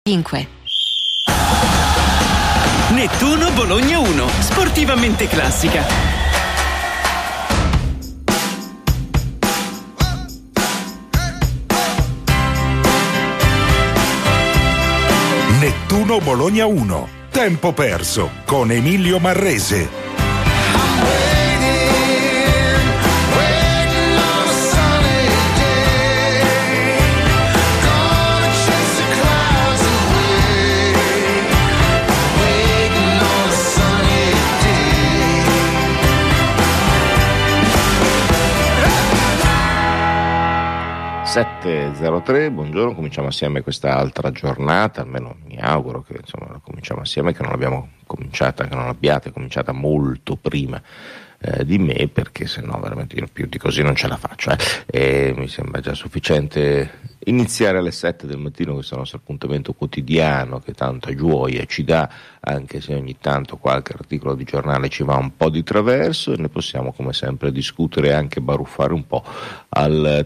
5. Nettuno Bologna 1, sportivamente classica. Nettuno Bologna 1, tempo perso con Emilio Marrese. Buongiorno, cominciamo assieme questa altra giornata, almeno mi auguro che insomma la cominciamo assieme, che non l'abbiate cominciata molto prima di me, perché sennò veramente io più di così non ce la faccio, e mi sembra già sufficiente iniziare alle 7 del mattino questo nostro appuntamento quotidiano che tanta gioia ci dà, anche se ogni tanto qualche articolo di giornale ci va un po' di traverso, e ne possiamo come sempre discutere e anche baruffare un po' al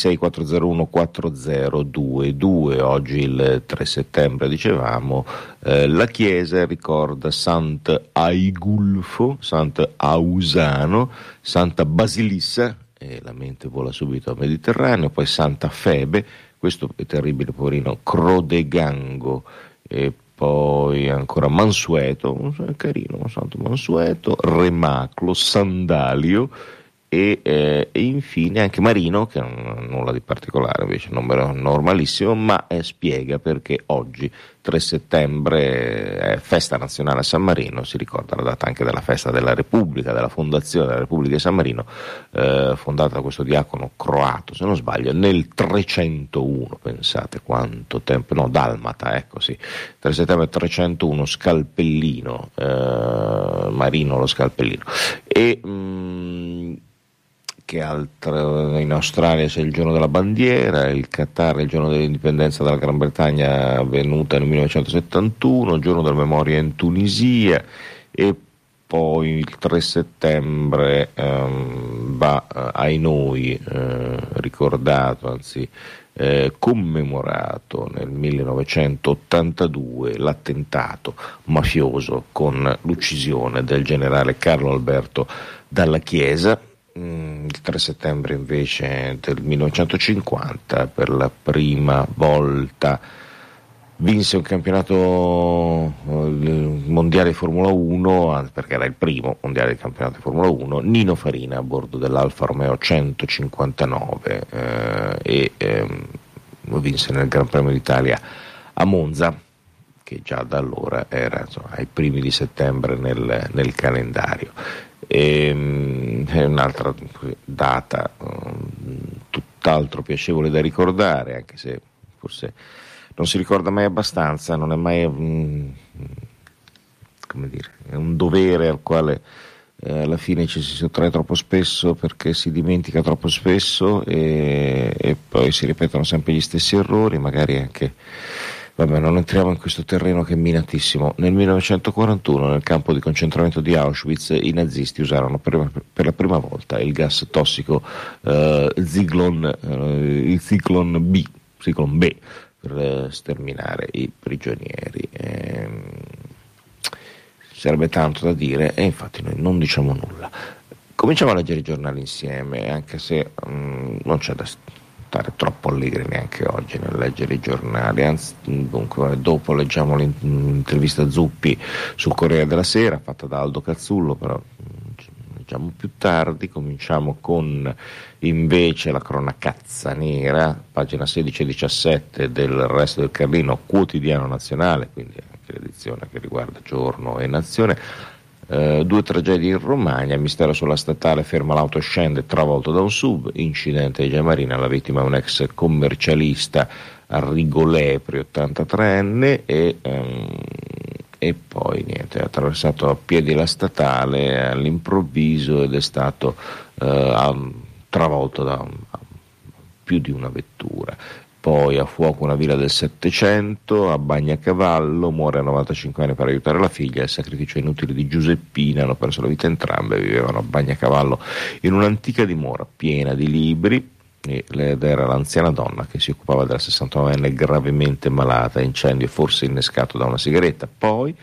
366-401-4022. Oggi il 3 settembre dicevamo, la Chiesa ricorda Sant'Aigulfo, Sant'Ausano, Santa Basilissa, e la mente vola subito al Mediterraneo, poi Santa Febe, questo è terribile poverino, Crodegango, e poi ancora Mansueto, carino, Santo Mansueto, Remaclo, Sandalio, e infine anche Marino, che non ha nulla di particolare, invece un numero normalissimo, ma spiega perché oggi 3 settembre è festa nazionale a San Marino. Si ricorda la data anche della festa della Repubblica, della fondazione della Repubblica di San Marino, fondata da questo diacono croato, se non sbaglio, nel 301, pensate quanto tempo, no, dalmata, ecco sì, 3 settembre 301, Scalpellino, Marino lo Scalpellino. E che altro? In Australia c'è il giorno della bandiera, il Qatar il giorno dell'indipendenza dalla Gran Bretagna avvenuta nel 1971, il giorno della memoria in Tunisia, e poi il 3 settembre va ai noi ricordato, anzi commemorato nel 1982 l'attentato mafioso con l'uccisione del generale Carlo Alberto Dalla Chiesa. Il 3 settembre invece del 1950 per la prima volta vinse un campionato mondiale di Formula 1, perché era il primo mondiale di campionato di Formula 1, Nino Farina a bordo dell'Alfa Romeo 159, e vinse nel Gran Premio d'Italia a Monza, che già da allora era insomma, ai primi di settembre nel calendario. È un'altra data tutt'altro piacevole da ricordare, anche se forse non si ricorda mai abbastanza, non è mai come dire, è un dovere al quale alla fine ci si sottrae troppo spesso, perché si dimentica troppo spesso e poi si ripetono sempre gli stessi errori, magari anche. Vabbè, non entriamo in questo terreno che è minatissimo. Nel 1941, nel campo di concentramento di Auschwitz, i nazisti usarono per la prima volta il gas tossico Zyklon B, per sterminare i prigionieri. Sarebbe tanto da dire, e infatti noi non diciamo nulla. Cominciamo a leggere i giornali insieme, anche se non c'è da stare troppo allegri neanche oggi nel leggere i giornali, anzi, dunque dopo leggiamo l'intervista Zuppi sul Corriere della Sera fatta da Aldo Cazzullo, però leggiamo più tardi. Cominciamo con invece la cronacazza nera, pagina 16 e 17 del Resto del Carlino, quotidiano nazionale, quindi anche l'edizione che riguarda Giorno e Nazione. 2 tragedie in Romagna, mistero sulla statale, ferma l'auto, scende travolto da un sub, incidente di Giamarina, la vittima è un ex commercialista a Rigolepri, 83enne, e poi niente, ha attraversato a piedi la statale all'improvviso ed è stato travolto da più di una vettura. Poi a fuoco una villa del Settecento, a Bagnacavallo, muore a 95 anni per aiutare la figlia, il sacrificio inutile di Giuseppina, hanno perso la vita entrambe, vivevano a Bagnacavallo in un'antica dimora piena di libri. ed era l'anziana donna che si occupava della 69enne gravemente malata, incendio forse innescato da una sigaretta. Poi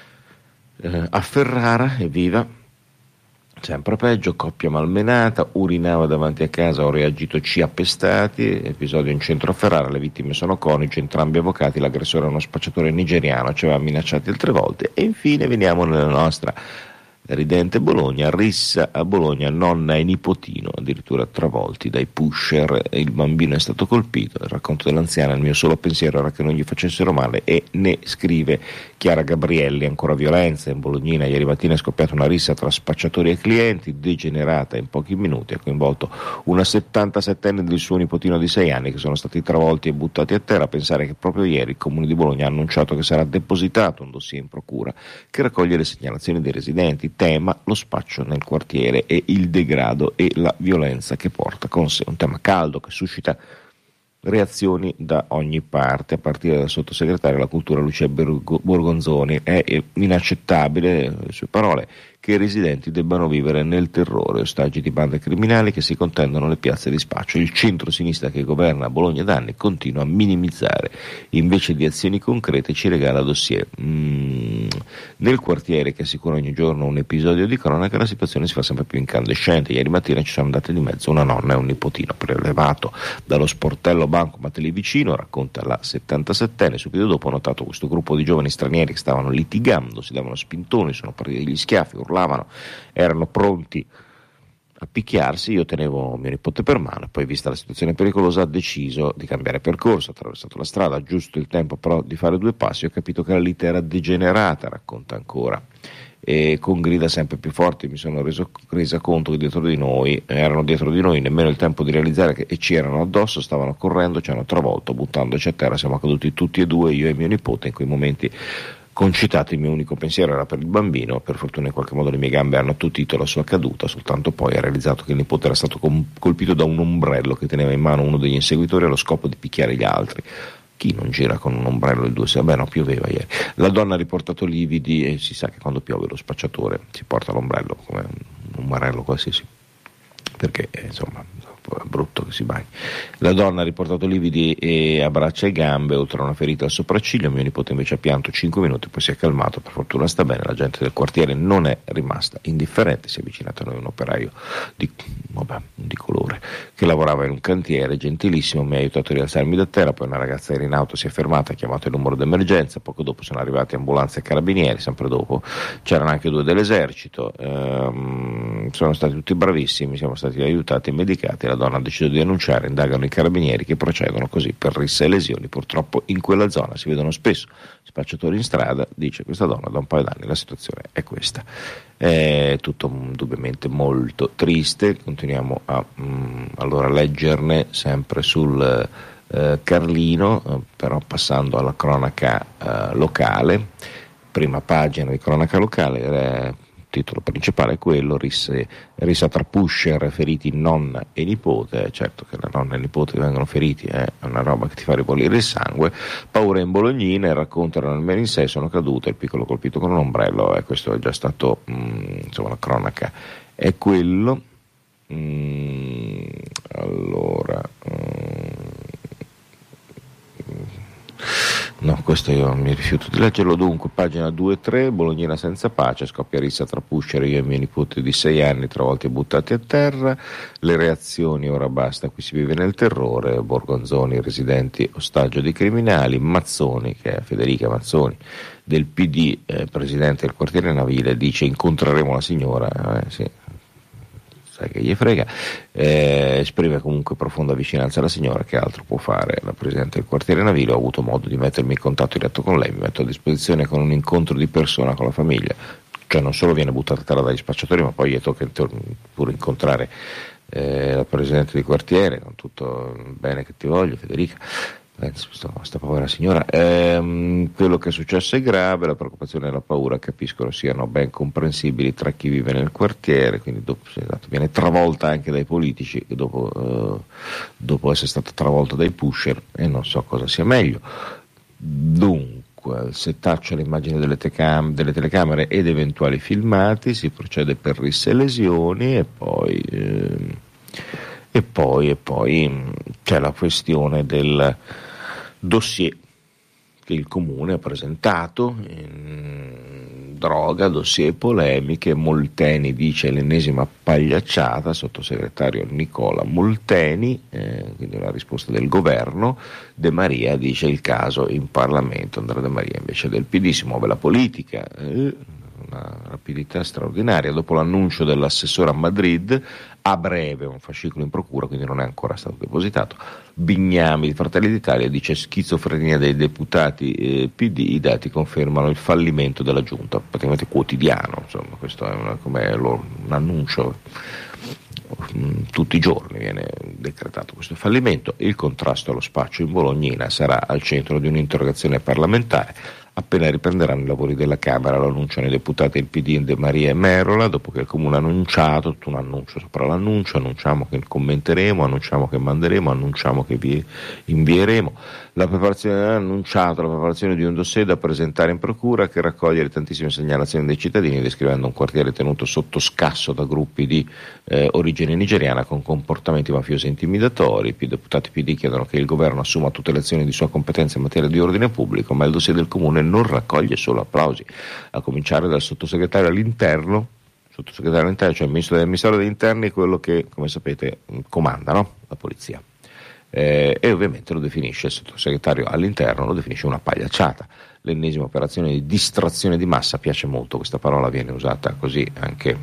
a Ferrara, evviva, sempre peggio, coppia malmenata, urinava davanti a casa, ho reagito, ci appestati, episodio in centro a Ferrara, le vittime sono coniugi, entrambi avvocati, l'aggressore è uno spacciatore nigeriano, ci aveva minacciati altre volte. E infine veniamo nella nostra ridente Bologna, rissa a Bologna, nonna e nipotino addirittura travolti dai pusher, il bambino è stato colpito, il racconto dell'anziana, il mio solo pensiero era che non gli facessero male, e ne scrive Chiara Gabrielli. Ancora violenza in Bolognina, ieri mattina è scoppiata una rissa tra spacciatori e clienti, degenerata in pochi minuti, ha coinvolto una 77enne del suo nipotino di 6 anni che sono stati travolti e buttati a terra. Pensare che proprio ieri il Comune di Bologna ha annunciato che sarà depositato un dossier in procura che raccoglie le segnalazioni dei residenti. Tema: lo spaccio nel quartiere e il degrado e la violenza che porta con sé, un tema caldo che suscita reazioni da ogni parte, a partire dal sottosegretario alla cultura Lucia Borgonzoni. È inaccettabile, le sue parole, che i residenti debbano vivere nel terrore, ostaggi di bande criminali che si contendono le piazze di spaccio. Il centro-sinistra che governa Bologna da anni continua a minimizzare, invece di azioni concrete ci regala dossier. Nel quartiere, che assicura ogni giorno un episodio di cronaca, la situazione si fa sempre più incandescente. Ieri mattina ci sono andate di mezzo una nonna e un nipotino, prelevato dallo sportello bancomat lì vicino, racconta la 77enne. Subito dopo ho notato questo gruppo di giovani stranieri che stavano litigando, si davano spintoni, sono partiti degli schiaffi, urlavano, erano pronti a picchiarsi. Io tenevo mio nipote per mano e poi, vista la situazione pericolosa, ha deciso di cambiare percorso, ha attraversato la strada, giusto il tempo però di fare 2 passi, ho capito che la lite era degenerata, racconta ancora, e con grida sempre più forti mi sono resa conto che erano dietro di noi, nemmeno il tempo di realizzare che ci erano addosso, stavano correndo, ci hanno travolto, buttandoci a terra, siamo caduti tutti e due, io e mio nipote. In quei momenti concitato il mio unico pensiero era per il bambino, per fortuna in qualche modo le mie gambe hanno attutito la sua caduta, soltanto poi ha realizzato che il nipote era stato colpito da un ombrello che teneva in mano uno degli inseguitori allo scopo di picchiare gli altri. Chi non gira con un ombrello il 2? Beh, no, pioveva ieri. La donna ha riportato lividi, e si sa che quando piove lo spacciatore si porta l'ombrello come un umarello qualsiasi, perché insomma è brutto che si bagni. La donna ha riportato lividi a braccia e gambe, oltre a una ferita al sopracciglio. Mio nipote invece ha pianto 5 minuti, poi si è calmato, per fortuna sta bene. La gente del quartiere non è rimasta indifferente, si è avvicinato a noi un operaio di colore che lavorava in un cantiere, gentilissimo, mi ha aiutato a rialzarmi da terra, poi una ragazza era in auto, si è fermata, ha chiamato il numero d'emergenza, poco dopo sono arrivati ambulanze e carabinieri, sempre dopo c'erano anche 2 dell'esercito, sono stati tutti bravissimi, siamo stati aiutati e medicati. La donna ha deciso di denunciare, indagano i carabinieri che procedono così per risse e lesioni. Purtroppo in quella zona si vedono spesso spacciatori in strada, dice questa donna, da un paio d'anni la situazione è questa. È tutto indubbiamente molto triste. Continuiamo a allora leggerne sempre sul Carlino, però passando alla cronaca locale. Prima pagina di cronaca locale, titolo principale è quello: rissa tra pusher, feriti nonna e nipote. Certo che la nonna e il nipote che vengono feriti è una roba che ti fa ribollire il sangue. Paura in Bolognina, raccontano almeno in 6 sono cadute, il piccolo colpito con un ombrello, e questo è già stato insomma, la cronaca è quello. Allora no, questo io mi rifiuto di leggerlo. Dunque, pagina 2 e 3, Bolognina senza pace, scoppia rissa tra pusher, io e mio nipote di 6 anni travolti e buttati a terra. Le reazioni, ora basta, qui si vive nel terrore. Borgonzoni, residenti ostaggio di criminali. Mazzoni, che è Federica Mazzoni del PD, presidente del quartiere Navile, dice incontreremo la signora, sì, sai che gli frega, esprime comunque profonda vicinanza alla signora, che altro può fare la presidente del quartiere Navile. Ho avuto modo di mettermi in contatto diretto con lei, mi metto a disposizione con un incontro di persona con la famiglia, cioè non solo viene buttata a terra dagli spacciatori, ma poi gli tocca pure incontrare la presidente di quartiere, con tutto il bene che ti voglio Federica. Questa povera signora, quello che è successo è grave, la preoccupazione e la paura capiscono siano ben comprensibili tra chi vive nel quartiere, quindi viene travolta anche dai politici dopo essere stata travolta dai pusher, e non so cosa sia meglio. Dunque, il settaccio all'immagine delle telecamere ed eventuali filmati, si procede per risse e lesioni, E poi c'è la questione del dossier che il Comune ha presentato, droga, dossier polemiche. Molteni dice l'ennesima pagliacciata, sottosegretario Nicola Molteni, quindi una risposta del governo. De Maria dice il caso in Parlamento. Andrea De Maria invece del PD, si muove la politica, una rapidità straordinaria dopo l'annuncio dell'assessore a Madrid. A breve un fascicolo in procura, quindi non è ancora stato depositato. Bignami di Fratelli d'Italia dice schizofrenia dei deputati PD, i dati confermano il fallimento della giunta, praticamente quotidiano, insomma, questo è un annuncio, tutti i giorni viene decretato questo fallimento. Il contrasto allo spaccio in Bolognina sarà al centro di un'interrogazione parlamentare. Appena riprenderanno i lavori della Camera, lo annunciano i deputati del PD De Maria e Merola, dopo che il Comune ha annunciato, tutto un annuncio sopra l'annuncio, annunciamo che commenteremo, annunciamo che manderemo, annunciamo che vi invieremo. La preparazione di un dossier da presentare in procura che raccoglie le tantissime segnalazioni dei cittadini, descrivendo un quartiere tenuto sotto scasso da gruppi di origine nigeriana con comportamenti mafiosi e intimidatori. I deputati PD chiedono che il governo assuma tutte le azioni di sua competenza in materia di ordine pubblico, ma il dossier del Comune non raccoglie solo applausi, a cominciare dal sottosegretario all'interno, cioè il Ministero degli Interni, quello che, come sapete, comanda, no? La polizia. E ovviamente lo definisce il sottosegretario all'interno, lo definisce una pagliacciata, l'ennesima operazione di distrazione di massa. Piace molto questa parola, viene usata così anche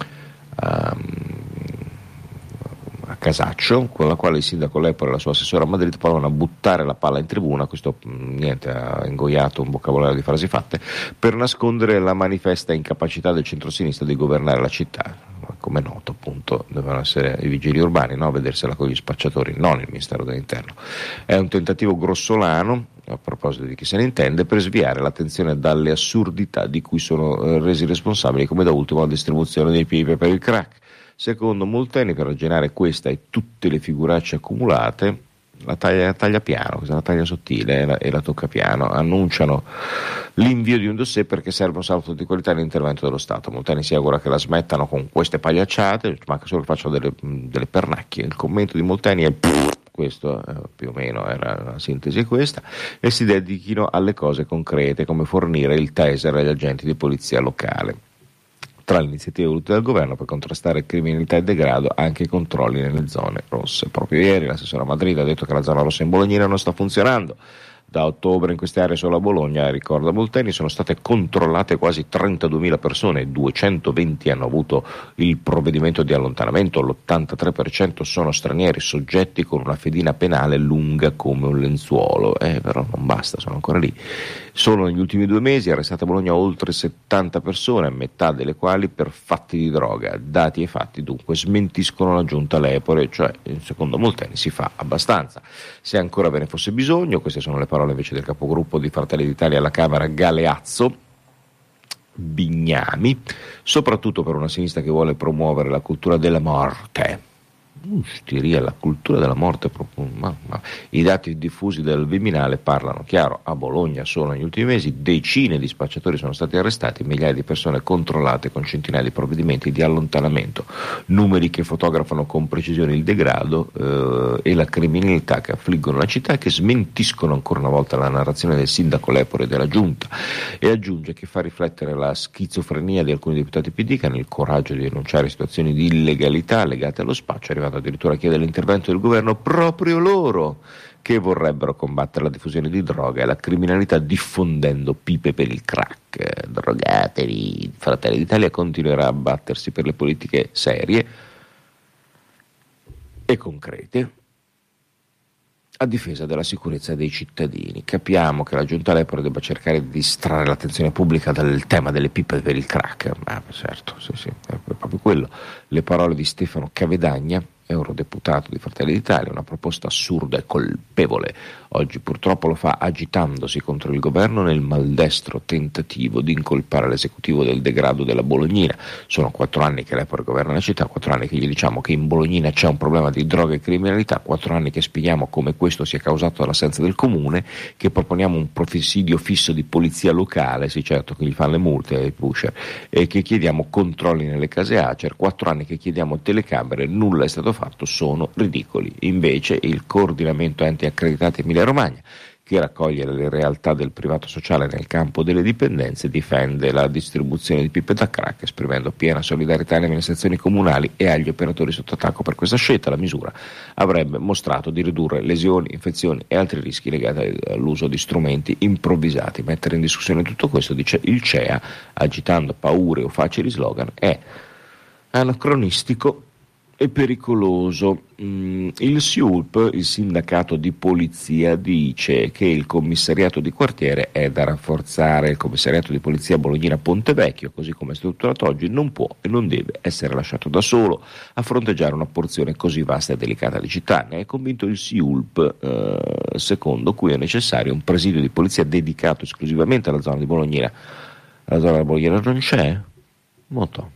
a casaccio, con la quale il sindaco Lepore e la sua assessora a Madrid provano a buttare la palla in tribuna. Questo niente, ha ingoiato un vocabolario di frasi fatte per nascondere la manifesta incapacità del centrosinistra di governare la città. Come noto, appunto, devono essere i vigili urbani, no? A vedersela con gli spacciatori, non il Ministero dell'Interno. È un tentativo grossolano, a proposito di chi se ne intende, per sviare l'attenzione dalle assurdità di cui sono resi responsabili, come da ultimo la distribuzione dei pipe per il crack. Secondo Molteni, per arginare questa e tutte le figuracce accumulate, la taglia piano, la taglia sottile e la tocca piano. Annunciano l'invio di un dossier perché serve un salto di qualità nell'intervento dello Stato. Molteni si augura che la smettano con queste pagliacciate, manca solo che facciano delle pernacchie. Il commento di Molteni è questo, più o meno era la sintesi questa, e si dedichino alle cose concrete, come fornire il taser agli agenti di polizia locale. Tra le iniziative volute dal governo per contrastare criminalità e degrado, anche i controlli nelle zone rosse. Proprio ieri l'assessore a Madrid ha detto che la zona rossa in Bolognina non sta funzionando. Da ottobre in queste aree solo a Bologna, ricorda Molteni, sono state controllate quasi 32.000 persone, 220 hanno avuto il provvedimento di allontanamento, l'83% sono stranieri, soggetti con una fedina penale lunga come un lenzuolo. Però non basta, sono ancora lì. Solo negli ultimi 2 mesi arrestate a Bologna oltre 70 persone, metà delle quali per fatti di droga. Dati e fatti dunque smentiscono la giunta Lepore, cioè secondo Molteni si fa abbastanza. Se ancora ve ne fosse bisogno, queste sono le parole invece del capogruppo di Fratelli d'Italia alla Camera Galeazzo, Bignami, soprattutto per una sinistra che vuole promuovere la cultura della morte. Stiria, la cultura della morte, i dati diffusi dal Viminale parlano chiaro. A Bologna solo negli ultimi mesi decine di spacciatori sono stati arrestati, migliaia di persone controllate con centinaia di provvedimenti di allontanamento, numeri che fotografano con precisione il degrado e la criminalità che affliggono la città e che smentiscono ancora una volta la narrazione del sindaco Lepore e della giunta. E aggiunge che fa riflettere la schizofrenia di alcuni deputati PD che hanno il coraggio di denunciare situazioni di illegalità legate allo spaccio, arrivando addirittura a chiedere l'intervento del governo, proprio loro che vorrebbero combattere la diffusione di droga e la criminalità diffondendo pipe per il crack. Drogatevi. Fratelli d'Italia continuerà a battersi per le politiche serie e concrete a difesa della sicurezza dei cittadini. Capiamo che la giunta Lepore debba cercare di distrarre l'attenzione pubblica dal tema delle pipe per il crack, ma certo, sì, è proprio quello. Le parole di Stefano Cavedagna, eurodeputato di Fratelli d'Italia, una proposta assurda e colpevole. Oggi purtroppo lo fa agitandosi contro il governo nel maldestro tentativo di incolpare l'esecutivo del degrado della Bolognina. Sono 4 anni che Lepore governa la città, 4 anni che gli diciamo che in Bolognina c'è un problema di droga e criminalità, 4 anni che spieghiamo come questo sia causato dall'assenza del comune, che proponiamo un presidio fisso di polizia locale, sì certo, che gli fanno le multe ai pusher, e che chiediamo controlli nelle case Acer, 4 anni che chiediamo telecamere, nulla è stato fatto sono ridicoli. Invece il coordinamento enti accreditati Emilia Romagna, che raccoglie le realtà del privato sociale nel campo delle dipendenze, difende la distribuzione di pipe da crack, esprimendo piena solidarietà alle amministrazioni comunali e agli operatori sotto attacco per questa scelta. La misura avrebbe mostrato di ridurre lesioni, infezioni e altri rischi legati all'uso di strumenti improvvisati. Mettere in discussione tutto questo, dice il CEA, agitando paure o facili slogan, è anacronistico e pericoloso. Il SIULP, il sindacato di polizia, dice che il commissariato di quartiere è da rafforzare. Il commissariato di polizia Bolognina Pontevecchio, così come è strutturato oggi, non può e non deve essere lasciato da solo a fronteggiare una porzione così vasta e delicata di città. Ne è convinto il SIULP, secondo cui è necessario un presidio di polizia dedicato esclusivamente alla zona di Bolognina. La zona di Bolognina non c'è? Molto.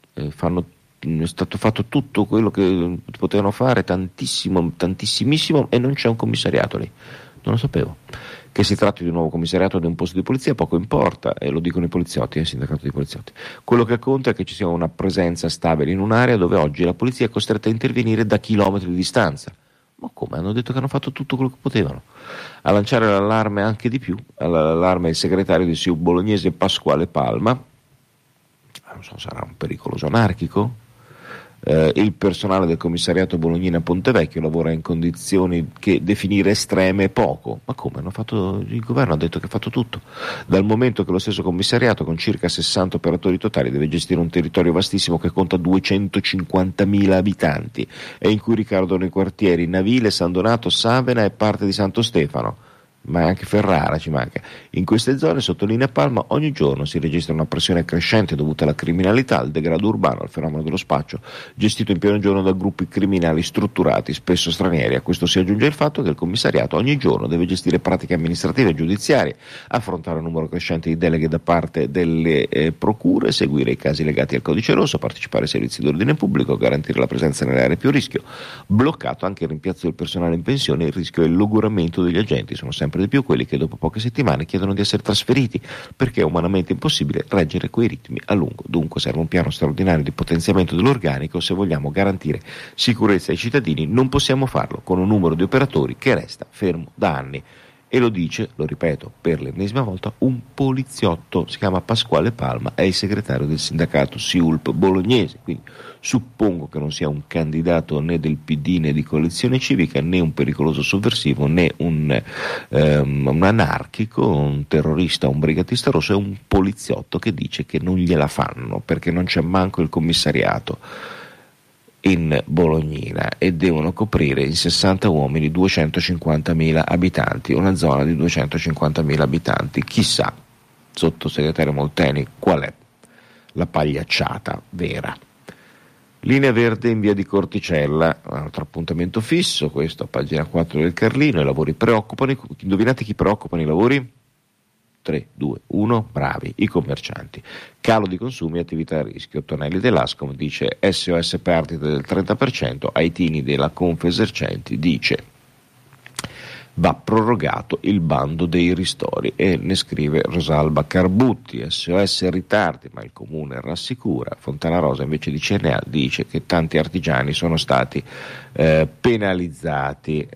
È stato fatto tutto quello che potevano fare, tantissimissimo, e non c'è un commissariato lì. Non lo sapevo. Che si tratti di un nuovo commissariato o di un posto di polizia poco importa, e lo dicono i poliziotti, il sindacato dei poliziotti. Quello che conta è che ci sia una presenza stabile in un'area dove oggi la polizia è costretta a intervenire da chilometri di distanza. Ma come? Hanno detto che hanno fatto tutto quello che potevano. A lanciare l'allarme anche di più, l'allarme il segretario di SIU bolognese Pasquale Palma. Non so, sarà un pericoloso anarchico? Il personale del commissariato Bolognina Pontevecchio lavora in condizioni che definire estreme è poco. Ma come? Il governo ha detto che ha fatto tutto, dal momento che lo stesso commissariato, con circa 60 operatori totali, deve gestire un territorio vastissimo che conta 250.000 abitanti e in cui ricadono i quartieri Navile, San Donato, Savena e parte di Santo Stefano, ma anche Ferrara ci manca. In queste zone, sottolinea Palma, ogni giorno si registra una pressione crescente dovuta alla criminalità, al degrado urbano, al fenomeno dello spaccio, gestito in pieno giorno da gruppi criminali strutturati, spesso stranieri. A questo si aggiunge il fatto che il commissariato ogni giorno deve gestire pratiche amministrative e giudiziarie, affrontare un numero crescente di deleghe da parte delle procure, seguire i casi legati al codice rosso, partecipare ai servizi d'ordine pubblico, garantire la presenza nelle aree più a rischio. Bloccato anche il rimpiazzo del personale in pensione, il rischio è il logoramento degli agenti. Sono sempre di più quelli che dopo poche settimane chiedono di essere trasferiti perché è umanamente impossibile reggere quei ritmi a lungo. Dunque serve un piano straordinario di potenziamento dell'organico. Se vogliamo garantire sicurezza ai cittadini non possiamo farlo con un numero di operatori che resta fermo da anni. E lo dice, lo ripeto per l'ennesima volta, un poliziotto, si chiama Pasquale Palma, è il segretario del sindacato SIULP bolognese, quindi suppongo che non sia un candidato né del PD né di coalizione civica, né un pericoloso sovversivo, né un anarchico, un terrorista, un brigatista rosso. È un poliziotto che dice che non gliela fanno perché non c'è manco il commissariato in Bolognina e devono coprire in 60 uomini 250.000 abitanti, una zona di 250.000 abitanti. Chissà, sottosegretario Molteni, qual è la pagliacciata vera. Linea verde in via di Corticella, un altro appuntamento fisso, questo a pagina 4 del Carlino. I lavori preoccupano, indovinate chi preoccupano i lavori? 3, 2, 1, bravi, i commercianti. Calo di consumi e attività a rischio. Tonelli dell'Ascom dice SOS perdite del 30%, Aitini della Confesercenti dice va prorogato il bando dei ristori, e ne scrive Rosalba Carbutti. SOS ritardi ma il comune rassicura. Fontana Rosa invece di CNA dice che tanti artigiani sono stati penalizzati.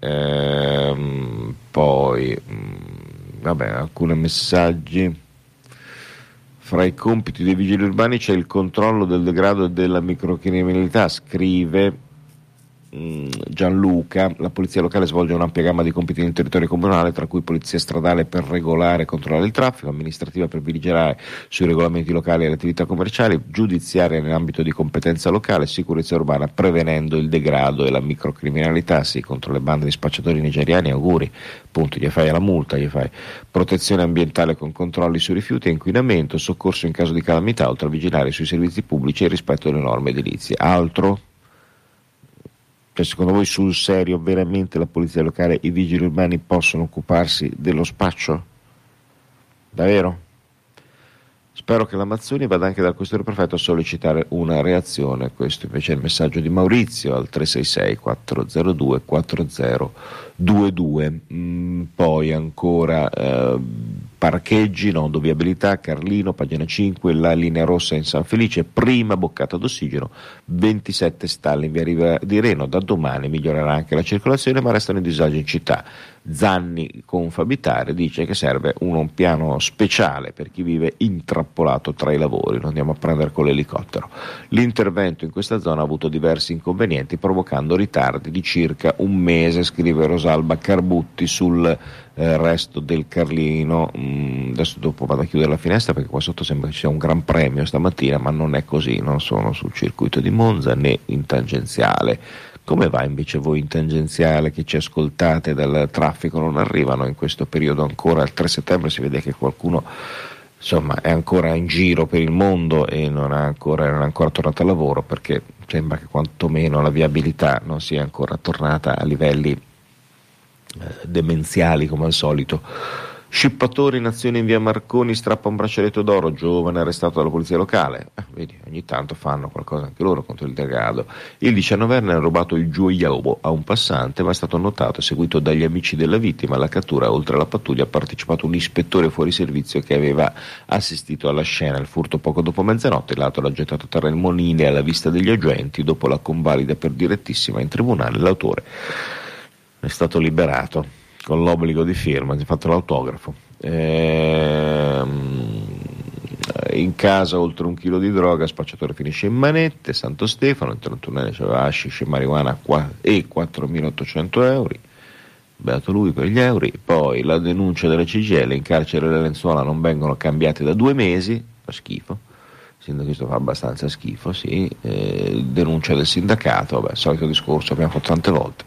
Alcuni messaggi. Fra i compiti dei vigili urbani c'è il controllo del degrado e della microcriminalità, scrive Gianluca. La polizia locale svolge un'ampia gamma di compiti nel territorio comunale, tra cui polizia stradale per regolare e controllare il traffico, amministrativa per vigilare sui regolamenti locali e le attività commerciali, giudiziaria nell'ambito di competenza locale, sicurezza urbana prevenendo il degrado e la microcriminalità. Sì, contro le bande di spacciatori nigeriani, auguri, punto, gli fai la multa, protezione ambientale con controlli su rifiuti e inquinamento, soccorso in caso di calamità, oltre a vigilare sui servizi pubblici e il rispetto delle norme edilizie. Altro? Secondo voi sul serio veramente la polizia locale, i vigili urbani possono occuparsi dello spaccio? Davvero? Spero che la Mazzoni vada anche dal questore prefetto a sollecitare una reazione. Questo invece è il messaggio di Maurizio al 366 402 4022. Poi ancora parcheggi, nodo viabilità, Carlino, pagina 5, la linea rossa in San Felice, prima boccata d'ossigeno, 27 stalle in via Riva di Reno. Da domani migliorerà anche la circolazione, ma restano i disagi in città. Zanni Confabitare dice che serve un piano speciale per chi vive intrappolato tra i lavori, lo andiamo a prendere con l'elicottero. L'intervento in questa zona ha avuto diversi inconvenienti, provocando ritardi di circa un mese, scrive Rosalba Carbutti sul resto del Carlino. Adesso dopo vado a chiudere la finestra perché qua sotto sembra che ci sia un gran premio stamattina, ma non è così, non sono sul circuito di Monza né in tangenziale. Come va invece voi in tangenziale che ci ascoltate dal traffico? Non arrivano in questo periodo ancora? Il 3 settembre si vede che qualcuno insomma è ancora in giro per il mondo e non è ancora tornato al lavoro, perché sembra che quantomeno la viabilità non sia ancora tornata a livelli demenziali come al solito. Scippatore in azione in via Marconi, strappa un braccialetto d'oro, giovane arrestato dalla polizia locale. Vedi, ogni tanto fanno qualcosa anche loro contro il degrado. Il 19enne ha rubato il gioiello a un passante, ma è stato notato e seguito dagli amici della vittima. Alla cattura, oltre alla pattuglia, ha partecipato un ispettore fuori servizio che aveva assistito alla scena. Il furto poco dopo mezzanotte, l'auto l'ha gettato a terra il Monile alla vista degli agenti. Dopo la convalida per direttissima in tribunale, l'autore è stato liberato con l'obbligo di firma, si è fatto l'autografo. In casa oltre 1 chilo di droga, spacciatore finisce in manette. Santo Stefano, il 31enne aveva hashish e marijuana e 4.800 euro, beato lui per gli euro. Poi la denuncia della CGIL, in carcere le lenzuola non vengono cambiate da 2 mesi, fa schifo. Il sindaco questo fa abbastanza schifo, sì. Denuncia del sindacato, vabbè, solito discorso, abbiamo fatto tante volte.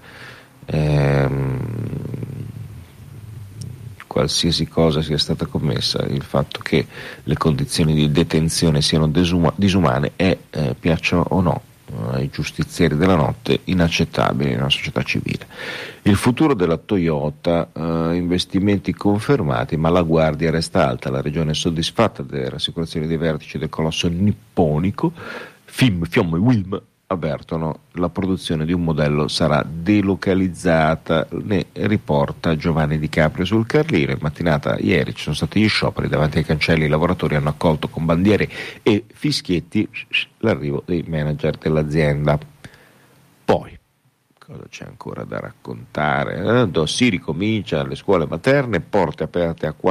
Qualsiasi cosa sia stata commessa, il fatto che le condizioni di detenzione siano disumane è, piacciono o no ai giustizieri della notte, inaccettabile in una società civile. Il futuro della Toyota, investimenti confermati, ma la guardia resta alta. La regione è soddisfatta delle rassicurazioni dei vertici del colosso nipponico. Fiamme Wilm avvertono la produzione di un modello sarà delocalizzata, ne riporta Giovanni Di Caprio sul Carlino. In mattinata ieri ci sono stati gli scioperi davanti ai cancelli, i lavoratori hanno accolto con bandiere e fischietti l'arrivo dei manager dell'azienda. Poi cosa c'è ancora da raccontare? Si ricomincia alle scuole materne, porte aperte a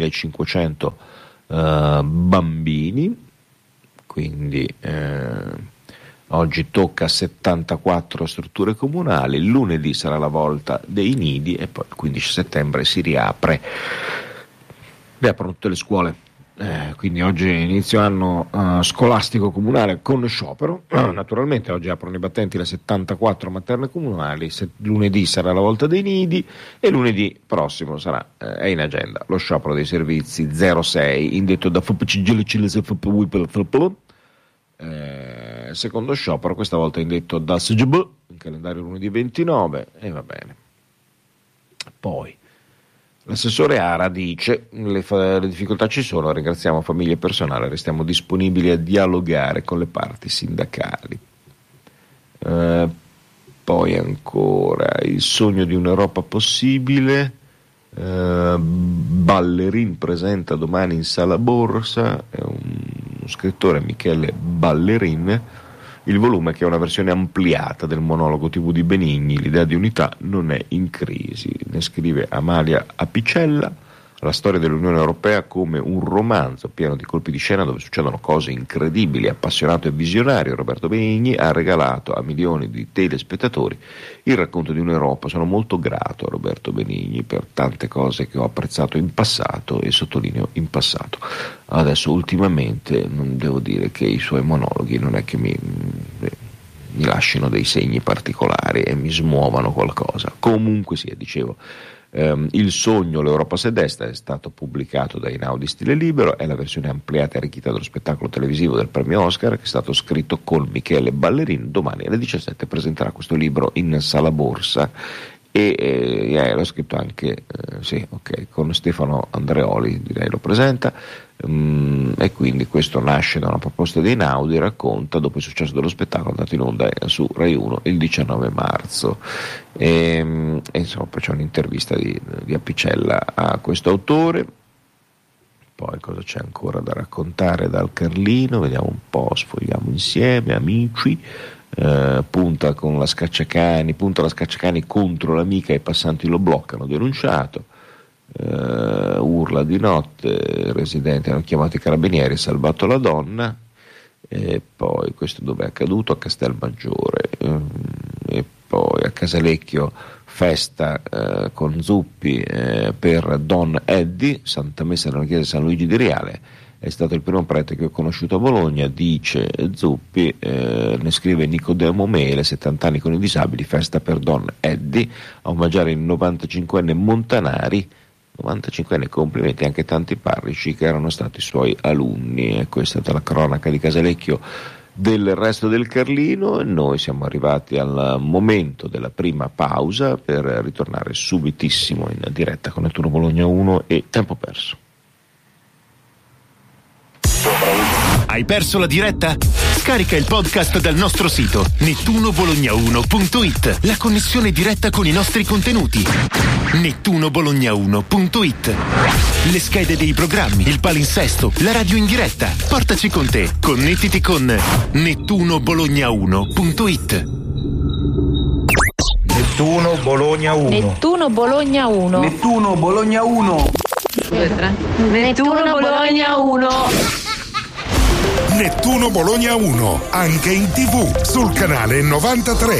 4.500 bambini, quindi oggi tocca 74 strutture comunali. Lunedì sarà la volta dei nidi e poi il 15 settembre si riaprono tutte le scuole. Quindi oggi inizio anno scolastico comunale con sciopero. Naturalmente oggi aprono i battenti le 74 materne comunali. Lunedì sarà la volta dei nidi e lunedì prossimo è in agenda lo sciopero dei servizi 06 indetto da FPCGLCLSFPWIPLFPL. Secondo sciopero, questa volta indetto da SGB, in calendario lunedì 29, e va bene. Poi l'assessore Ara dice le difficoltà ci sono, ringraziamo famiglie e personale, restiamo disponibili a dialogare con le parti sindacali. Poi ancora il sogno di un'Europa possibile. Ballerin presenta domani in Sala Borsa, è uno scrittore, Michele Ballerin, il volume che è una versione ampliata del monologo TV di Benigni, l'idea di unità non è in crisi, ne scrive Amalia Apicella. La storia dell'Unione Europea come un romanzo pieno di colpi di scena dove succedono cose incredibili. Appassionato e visionario, Roberto Benigni ha regalato a milioni di telespettatori il racconto di un'Europa. Sono molto grato a Roberto Benigni per tante cose che ho apprezzato in passato, e sottolineo in passato. Adesso ultimamente non devo dire che i suoi monologhi non è che mi lasciano dei segni particolari e mi smuovano qualcosa. Comunque sia, dicevo, Il sogno, l'Europa sedesta è stato pubblicato da Einaudi Stile Libero, è la versione ampliata e arricchita dello spettacolo televisivo del premio Oscar, che è stato scritto con Michele Ballerin. Domani alle 17 presenterà questo libro in Sala Borsa e l'ho scritto anche con Stefano Andreoli, direi lo presenta, e quindi questo nasce da una proposta di Einaudi, racconta dopo il successo dello spettacolo andato in onda su Rai 1 il 19 marzo e insomma poi c'è un'intervista di Apicella a questo autore. Poi cosa c'è ancora da raccontare dal Carlino? Vediamo un po', sfogliamo insieme, amici. Punta la Scacciacani contro l'amica, i passanti lo bloccano, denunciato. Urla di notte, residenti hanno chiamato i carabinieri, salvato la donna. E poi questo dove è accaduto? A Castelmaggiore. E poi a Casalecchio festa con Zuppi per Don Eddie, Santa Messa nella chiesa di San Luigi di Riale. È stato il primo prete che ho conosciuto a Bologna, dice Zuppi, ne scrive Nicodemo Mele, 70 anni con i disabili, festa per Don Eddie, a omaggiare il 95enne Montanari, 95enne, complimenti anche tanti parroci che erano stati suoi alunni. E questa è stata la cronaca di Casalecchio del Resto del Carlino, e noi siamo arrivati al momento della prima pausa per ritornare subitissimo in diretta con Nettuno Bologna 1 e Tempo Perso. Hai perso la diretta? Scarica il podcast dal nostro sito nettunobologna1.it. La connessione diretta con i nostri contenuti. nettunobologna1.it. Le schede dei programmi, il palinsesto, la radio in diretta. Portaci con te. Connettiti con nettunobologna1.it. Nettuno Bologna 1. Nettuno Bologna 1. Nettuno Bologna 1. Nettuno Bologna 1. Nettuno Bologna 1, anche in TV, sul canale 93.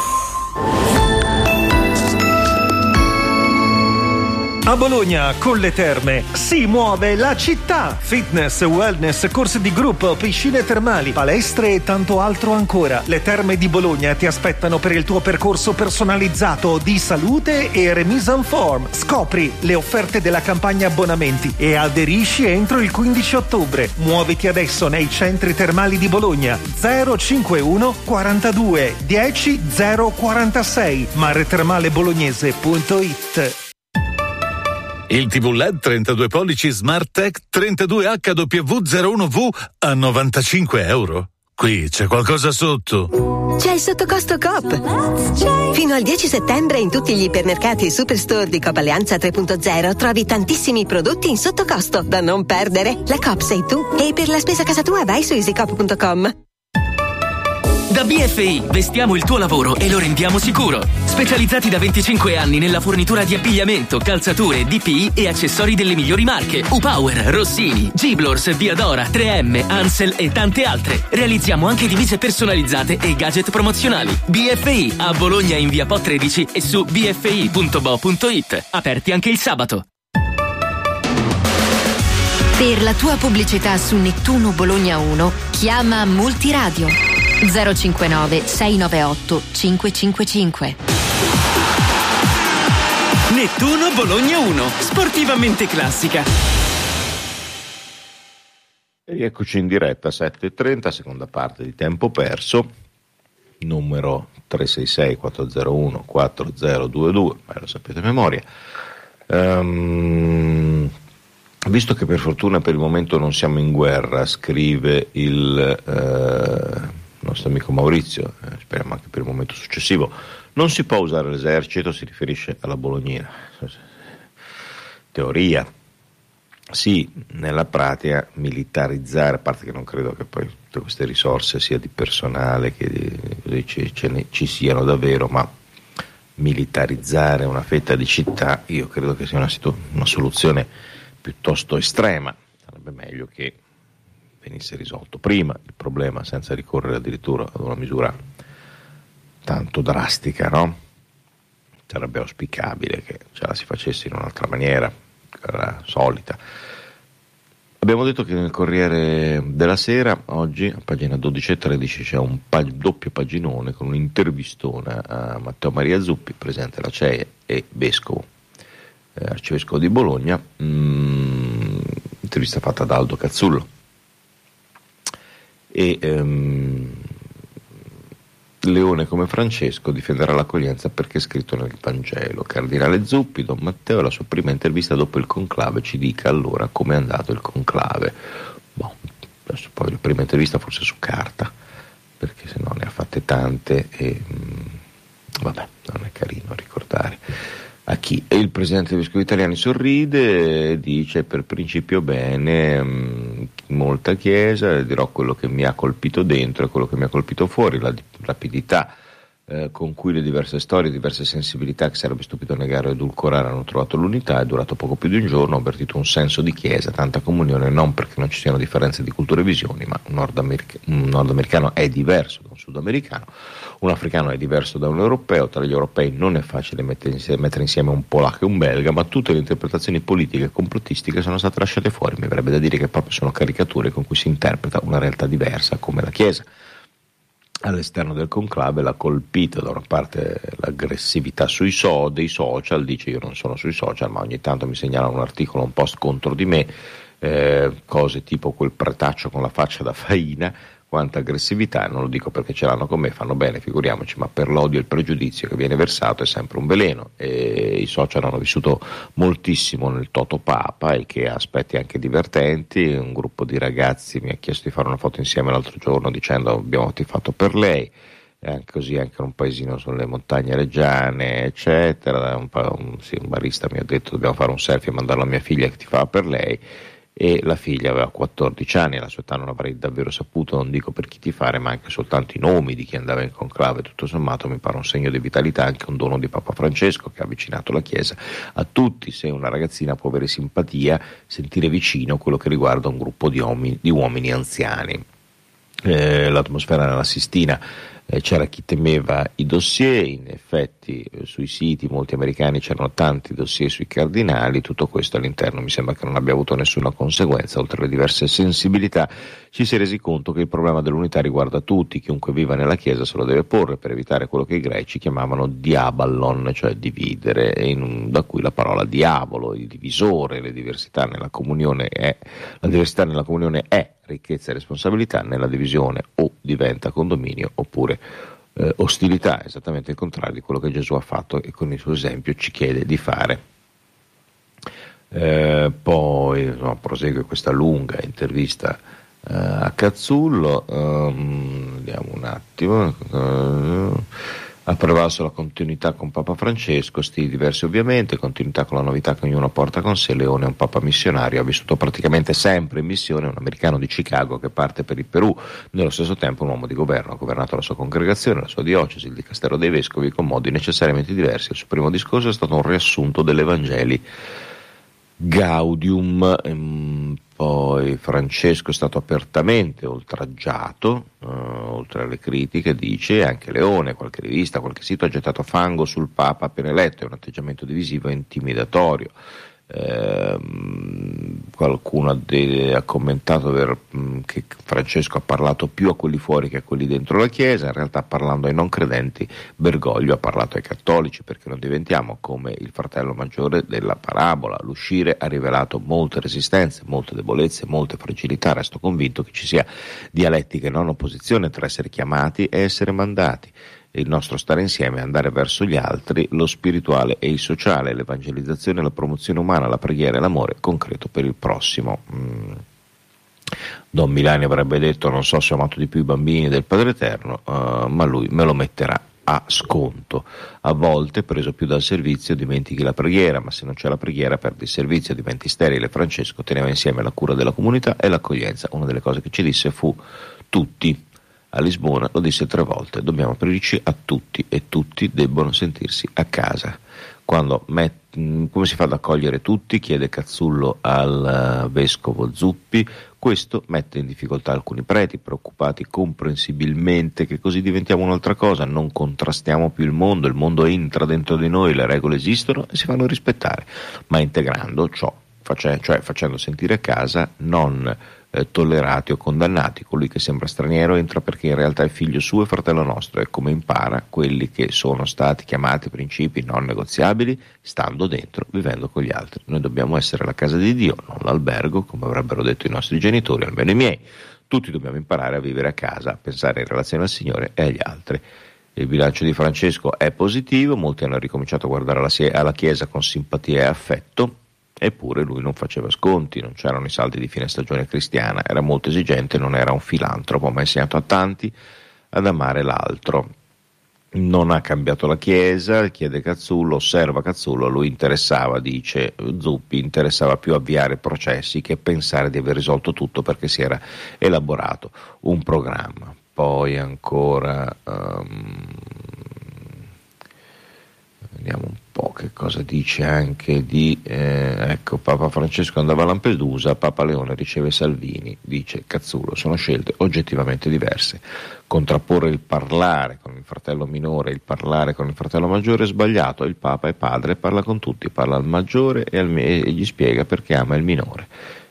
A Bologna, con le terme, si muove la città. Fitness, wellness, corsi di gruppo, piscine termali, palestre e tanto altro ancora. Le terme di Bologna ti aspettano per il tuo percorso personalizzato di salute e remise en forme. Scopri le offerte della campagna abbonamenti e aderisci entro il 15 ottobre. Muoviti adesso nei centri termali di Bologna. 051 42 10 046 maretermalebolognese.it. Il TV LED 32 pollici Smart Tech 32HW01V a €95. Qui c'è qualcosa sotto. C'è il sottocosto Coop. Fino al 10 settembre in tutti gli ipermercati e superstore di Coop Alleanza 3.0 trovi tantissimi prodotti in sottocosto da non perdere. La Coop sei tu. E per la spesa casa tua vai su easycoop.com. Da BFI vestiamo il tuo lavoro e lo rendiamo sicuro. Specializzati da 25 anni nella fornitura di abbigliamento, calzature, DPI e accessori delle migliori marche: U-Power, Rossini, Giblors, Viadora, 3M, Ansel e tante altre. Realizziamo anche divise personalizzate e gadget promozionali. BFI a Bologna in via Po 13 e su bfi.bo.it. Aperti anche il sabato. Per la tua pubblicità su Nettuno Bologna 1 chiama Multiradio 059 698 555. Nettuno Bologna 1, sportivamente classica. E eccoci in diretta 7:30, seconda parte di Tempo Perso, numero 366 401 4022, ma lo sapete a memoria. Visto che per fortuna per il momento non siamo in guerra, scrive il nostro amico Maurizio, speriamo anche per il momento successivo, non si può usare l'esercito, si riferisce alla Bolognina. Teoria, sì, nella pratica militarizzare, a parte che non credo che poi tutte queste risorse sia di personale che ci siano davvero, ma militarizzare una fetta di città io credo che sia una soluzione piuttosto estrema. Sarebbe meglio che venisse risolto prima il problema senza ricorrere addirittura ad una misura tanto drastica, no? Sarebbe auspicabile che ce la si facesse in un'altra maniera, la solita. Abbiamo detto che nel Corriere della Sera oggi a pagina 12 e 13 c'è un doppio paginone con un'intervistona a Matteo Maria Zuppi, presidente della CEI e vescovo, arcivescovo di Bologna, intervista fatta da Aldo Cazzullo. E Leone come Francesco difenderà l'accoglienza perché è scritto nel Vangelo. Cardinale Zuppi, Don Matteo, alla sua prima intervista dopo il conclave, ci dica allora come è andato il conclave. Adesso poi la prima intervista forse su carta, perché se no ne ha fatte tante e vabbè, non è carino ricordare a chi. E il presidente dei vescovi italiani sorride e dice: per principio bene, molta chiesa, dirò quello che mi ha colpito dentro e quello che mi ha colpito fuori, la rapidità con cui le diverse storie, diverse sensibilità che sarebbe stupido negare o edulcorare hanno trovato l'unità. È durato poco più di un giorno, ho avvertito un senso di chiesa, tanta comunione, non perché non ci siano differenze di culture e visioni, ma un nordamericano è diverso da un sudamericano, un africano è diverso da un europeo, tra gli europei non è facile mettere insieme un polacco e un belga, ma tutte le interpretazioni politiche e complottistiche sono state lasciate fuori. Mi verrebbe da dire che proprio sono caricature con cui si interpreta una realtà diversa come la chiesa. All'esterno del conclave l'ha colpito da una parte l'aggressività dei social, dice: io non sono sui social ma ogni tanto mi segnala un articolo, un post contro di me, cose tipo quel pretaccio con la faccia da faina. Quanta aggressività, non lo dico perché ce l'hanno con me, fanno bene, figuriamoci, ma per l'odio e il pregiudizio che viene versato è sempre un veleno, e i social hanno vissuto moltissimo nel Toto Papa, e che ha aspetti anche divertenti. Un gruppo di ragazzi mi ha chiesto di fare una foto insieme l'altro giorno dicendo: abbiamo tifato per lei, e così anche un paesino sulle montagne reggiane eccetera. Un barista mi ha detto: dobbiamo fare un selfie e mandarlo a mia figlia che tifava per lei. E la figlia aveva 14 anni, la sua età non avrei davvero saputo, non dico per chi tifare, ma anche soltanto i nomi di chi andava in conclave. Tutto sommato mi pare un segno di vitalità, anche un dono di Papa Francesco che ha avvicinato la Chiesa a tutti. Se una ragazzina può avere simpatia, sentire vicino quello che riguarda un gruppo di uomini anziani. L'atmosfera nella Sistina, c'era chi temeva i dossier, in effetti sui siti molti americani c'erano tanti dossier sui cardinali. Tutto questo all'interno mi sembra che non abbia avuto nessuna conseguenza. Oltre alle diverse sensibilità ci si è resi conto che il problema dell'unità riguarda tutti, chiunque viva nella Chiesa se lo deve porre, per evitare quello che i greci chiamavano diabalon, cioè dividere, da cui la parola diavolo, il divisore. La diversità nella comunione è ricchezza e responsabilità, nella divisione o diventa condominio oppure ostilità, esattamente il contrario di quello che Gesù ha fatto e con il suo esempio ci chiede di fare. Poi prosegue questa lunga intervista a Cazzullo. Vediamo un attimo. Ha prevalso la continuità con Papa Francesco, stili diversi ovviamente, continuità con la novità che ognuno porta con sé. Leone è un papa missionario, ha vissuto praticamente sempre in missione, un americano di Chicago che parte per il Perù, nello stesso tempo un uomo di governo, ha governato la sua congregazione, la sua diocesi, il dicastero dei vescovi con modi necessariamente diversi. Il suo primo discorso è stato un riassunto dell'Evangeli Gaudium. Poi Francesco è stato apertamente oltraggiato, oltre alle critiche, dice. Anche Leone, qualche rivista, qualche sito ha gettato fango sul Papa appena eletto, è un atteggiamento divisivo e intimidatorio. Qualcuno ha commentato che Francesco ha parlato più a quelli fuori che a quelli dentro la Chiesa. In realtà, parlando ai non credenti, Bergoglio ha parlato ai cattolici, perché non diventiamo come il fratello maggiore della parabola. L'uscire ha rivelato molte resistenze, molte debolezze, molte fragilità. Resto convinto che ci sia dialettica e non opposizione tra essere chiamati e essere mandati. Il nostro stare insieme, andare verso gli altri, lo spirituale e il sociale, l'evangelizzazione, la promozione umana, la preghiera e l'amore concreto per il prossimo. Don Milani avrebbe detto: non so se ho amato di più i bambini del Padre Eterno, ma lui me lo metterà a sconto. A volte, preso più dal servizio, dimentichi la preghiera, ma se non c'è la preghiera perdi il servizio, diventi sterile. Francesco teneva insieme la cura della comunità e l'accoglienza. Una delle cose che ci disse fu tutti. A Lisbona lo disse 3 volte: dobbiamo aprirci a tutti e tutti debbono sentirsi a casa. Come si fa ad accogliere tutti? Chiede Cazzullo al vescovo Zuppi. Questo mette in difficoltà alcuni preti, preoccupati comprensibilmente che così diventiamo un'altra cosa, non contrastiamo più il mondo entra dentro di noi, le regole esistono e si fanno rispettare, ma integrando ciò, cioè facendo sentire a casa, non tollerati o condannati. Colui che sembra straniero entra perché in realtà è figlio suo e fratello nostro, e come impara quelli che sono stati chiamati principi non negoziabili, stando dentro, vivendo con gli altri. Noi dobbiamo essere la casa di Dio, non l'albergo, come avrebbero detto i nostri genitori, almeno i miei. Tutti dobbiamo imparare a vivere a casa, a pensare in relazione al Signore e agli altri. Il bilancio di Francesco è positivo, molti hanno ricominciato a guardare alla Chiesa con simpatia e affetto, eppure lui non faceva sconti, non c'erano i saldi di fine stagione cristiana, era molto esigente, non era un filantropo, ma ha insegnato a tanti ad amare l'altro. Non ha cambiato la Chiesa, chiede Cazzullo, osserva Cazzullo, a lui interessava, dice Zuppi, interessava più avviare processi che pensare di aver risolto tutto, perché si era elaborato un programma. Poi ancora vediamo un po' che cosa dice anche di ecco, Papa Francesco andava a Lampedusa, Papa Leone riceve Salvini, dice Cazzullo, sono scelte oggettivamente diverse. Contrapporre il parlare con il fratello minore e il parlare con il fratello maggiore è sbagliato. Il Papa è padre, parla con tutti, parla al maggiore e gli spiega perché ama il minore.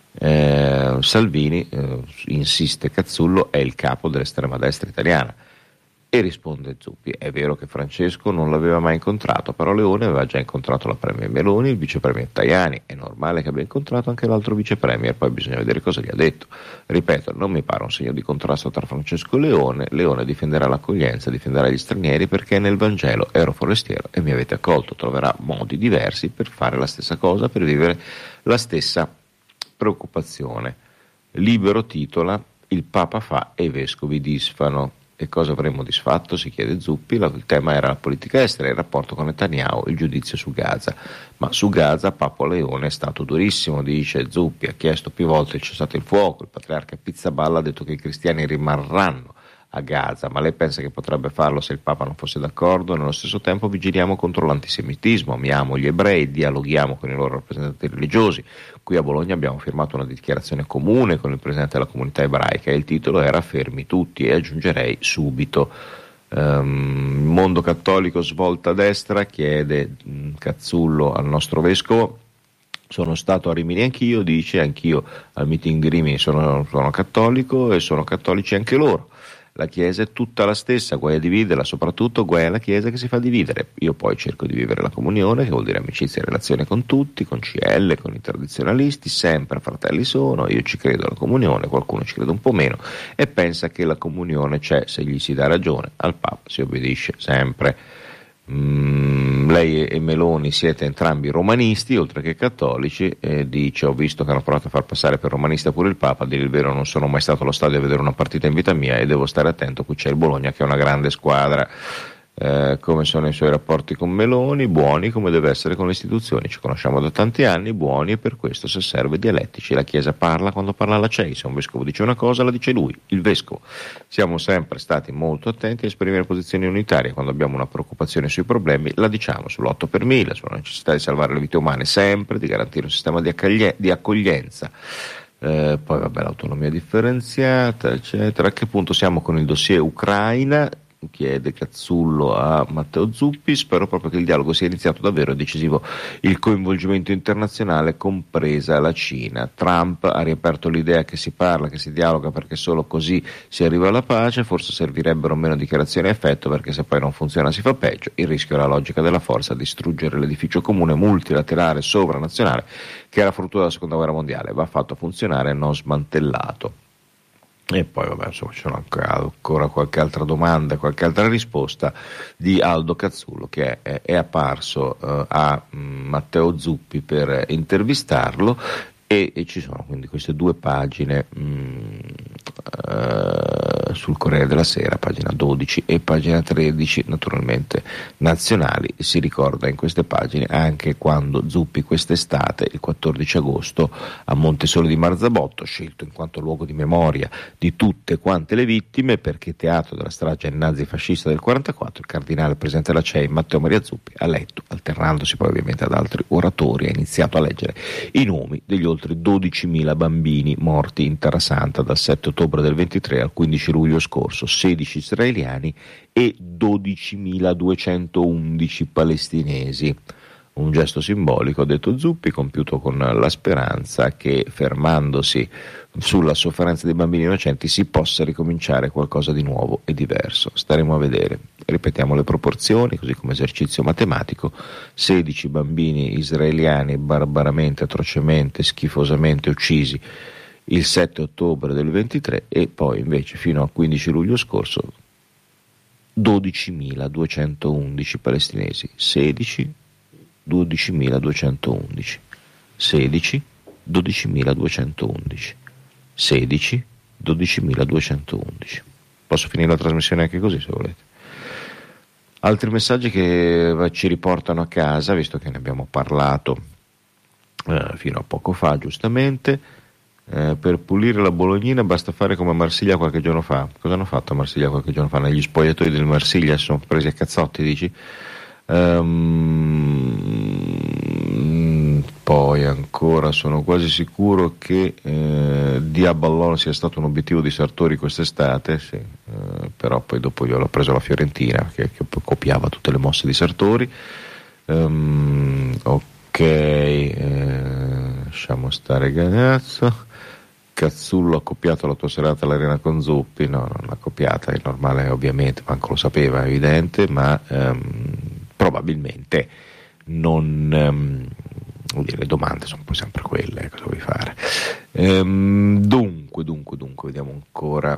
Salvini, insiste Cazzullo, è il capo dell'estrema destra italiana, e risponde Zuppi, è vero che Francesco non l'aveva mai incontrato, però Leone aveva già incontrato la premier Meloni, il vice premier Tajani, è normale che abbia incontrato anche l'altro vice premier, poi bisogna vedere cosa gli ha detto. Ripeto, non mi pare un segno di contrasto tra Francesco e Leone. Leone difenderà l'accoglienza, difenderà gli stranieri, perché nel Vangelo ero forestiero e mi avete accolto, troverà modi diversi per fare la stessa cosa, per vivere la stessa preoccupazione. Libero titola Il Papa fa e i vescovi disfano. E cosa avremmo disfatto? Si chiede Zuppi. Il tema era la politica estera, il rapporto con Netanyahu, il giudizio su Gaza. Ma su Gaza Papa Leone è stato durissimo, dice Zuppi, ha chiesto più volte il cessate il fuoco, il patriarca Pizzaballa ha detto che i cristiani rimarranno a Gaza, ma lei pensa che potrebbe farlo se il Papa non fosse d'accordo? Nello stesso tempo vigiliamo contro l'antisemitismo, amiamo gli ebrei, dialoghiamo con i loro rappresentanti religiosi. Qui a Bologna abbiamo firmato una dichiarazione comune con il presidente della comunità ebraica e il titolo era Fermi tutti, e aggiungerei subito. Il mondo cattolico svolta a destra, chiede Cazzullo al nostro vescovo. Sono stato a Rimini anch'io, dice, anch'io al meeting di Rimini sono cattolico e sono cattolici anche loro. La Chiesa è tutta la stessa, guai a dividerla, soprattutto guai alla Chiesa che si fa dividere. Io poi cerco di vivere la comunione, che vuol dire amicizia e relazione con tutti, con CL, con i tradizionalisti, sempre fratelli sono, io ci credo alla comunione, qualcuno ci crede un po' meno e pensa che la comunione c'è se gli si dà ragione. Al Papa si obbedisce sempre. Lei e Meloni siete entrambi romanisti oltre che cattolici, e dice ho visto che hanno provato a far passare per romanista pure il Papa, a dire il vero non sono mai stato allo stadio a vedere una partita in vita mia e devo stare attento, qui c'è il Bologna che è una grande squadra. Come sono i suoi rapporti con Meloni? Buoni, come deve essere con le istituzioni, ci conosciamo da tanti anni, buoni, e per questo se serve dialettici. La Chiesa parla quando parla la CEI, se un vescovo dice una cosa la dice lui, il vescovo. Siamo sempre stati molto attenti a esprimere posizioni unitarie, quando abbiamo una preoccupazione sui problemi la diciamo, sull'8 per 1000, sulla necessità di salvare le vite umane sempre, di garantire un sistema di accoglienza. Poi vabbè, l'autonomia differenziata eccetera. A che punto siamo con il dossier Ucraina? Chiede Cazzullo a Matteo Zuppi. Spero proprio che il dialogo sia iniziato davvero, è decisivo il coinvolgimento internazionale, compresa la Cina. Trump ha riaperto l'idea che si parla, che si dialoga perché solo così si arriva alla pace, forse servirebbero meno dichiarazioni a effetto, perché se poi non funziona si fa peggio. Il rischio è la logica della forza, distruggere l'edificio comune multilaterale sovranazionale che era frutto della seconda guerra mondiale, va fatto funzionare, non smantellato. E poi vabbè, insomma, ci sono ancora qualche altra domanda, qualche altra risposta di Aldo Cazzullo, che è apparso a Matteo Zuppi per intervistarlo, e ci sono quindi queste due pagine sul Corriere della Sera, pagina 12 e pagina 13, naturalmente nazionali. Si ricorda in queste pagine anche quando Zuppi quest'estate, il 14 agosto, a Montesole di Marzabotto, scelto in quanto luogo di memoria di tutte quante le vittime, perché teatro della strage nazifascista del 44, il cardinale presidente della CEI Matteo Maria Zuppi ha letto, alternandosi poi ovviamente ad altri oratori, ha iniziato a leggere i nomi degli oltre 12.000 bambini morti in Terra Santa dal 7 ottobre del 23 al 15 luglio scorso, 16 israeliani e 12.211 palestinesi. Un gesto simbolico, ha detto Zuppi, compiuto con la speranza che, fermandosi sulla sofferenza dei bambini innocenti, si possa ricominciare qualcosa di nuovo e diverso. Staremo a vedere. Ripetiamo le proporzioni, così come esercizio matematico: 16 bambini israeliani barbaramente, atrocemente, schifosamente uccisi il 7 ottobre del 23 e poi invece fino al 15 luglio scorso 12.211 palestinesi, 16, 12.211, 16, 12.211, 16, 12.211. Posso finire la trasmissione anche così se volete. Altri messaggi che ci riportano a casa, visto che ne abbiamo parlato fino a poco fa, giustamente. Per pulire la Bolognina basta fare come Marsiglia qualche giorno fa. Cosa hanno fatto a Marsiglia qualche giorno fa? Negli spogliatoi del Marsiglia si sono presi a cazzotti, dici? Poi ancora sono quasi sicuro che Diaballon sia stato un obiettivo di Sartori quest'estate, sì, però poi dopo io l'ho preso la Fiorentina che copiava tutte le mosse di Sartori. Ok, lasciamo stare Gagazzo. Cazzullo ha copiato la tua serata all'Arena con Zuppi? No, non l'ha copiata, è normale, ovviamente, manco lo sapeva, è evidente, ma probabilmente non le domande sono poi sempre quelle, cosa vuoi fare? Dunque, vediamo ancora.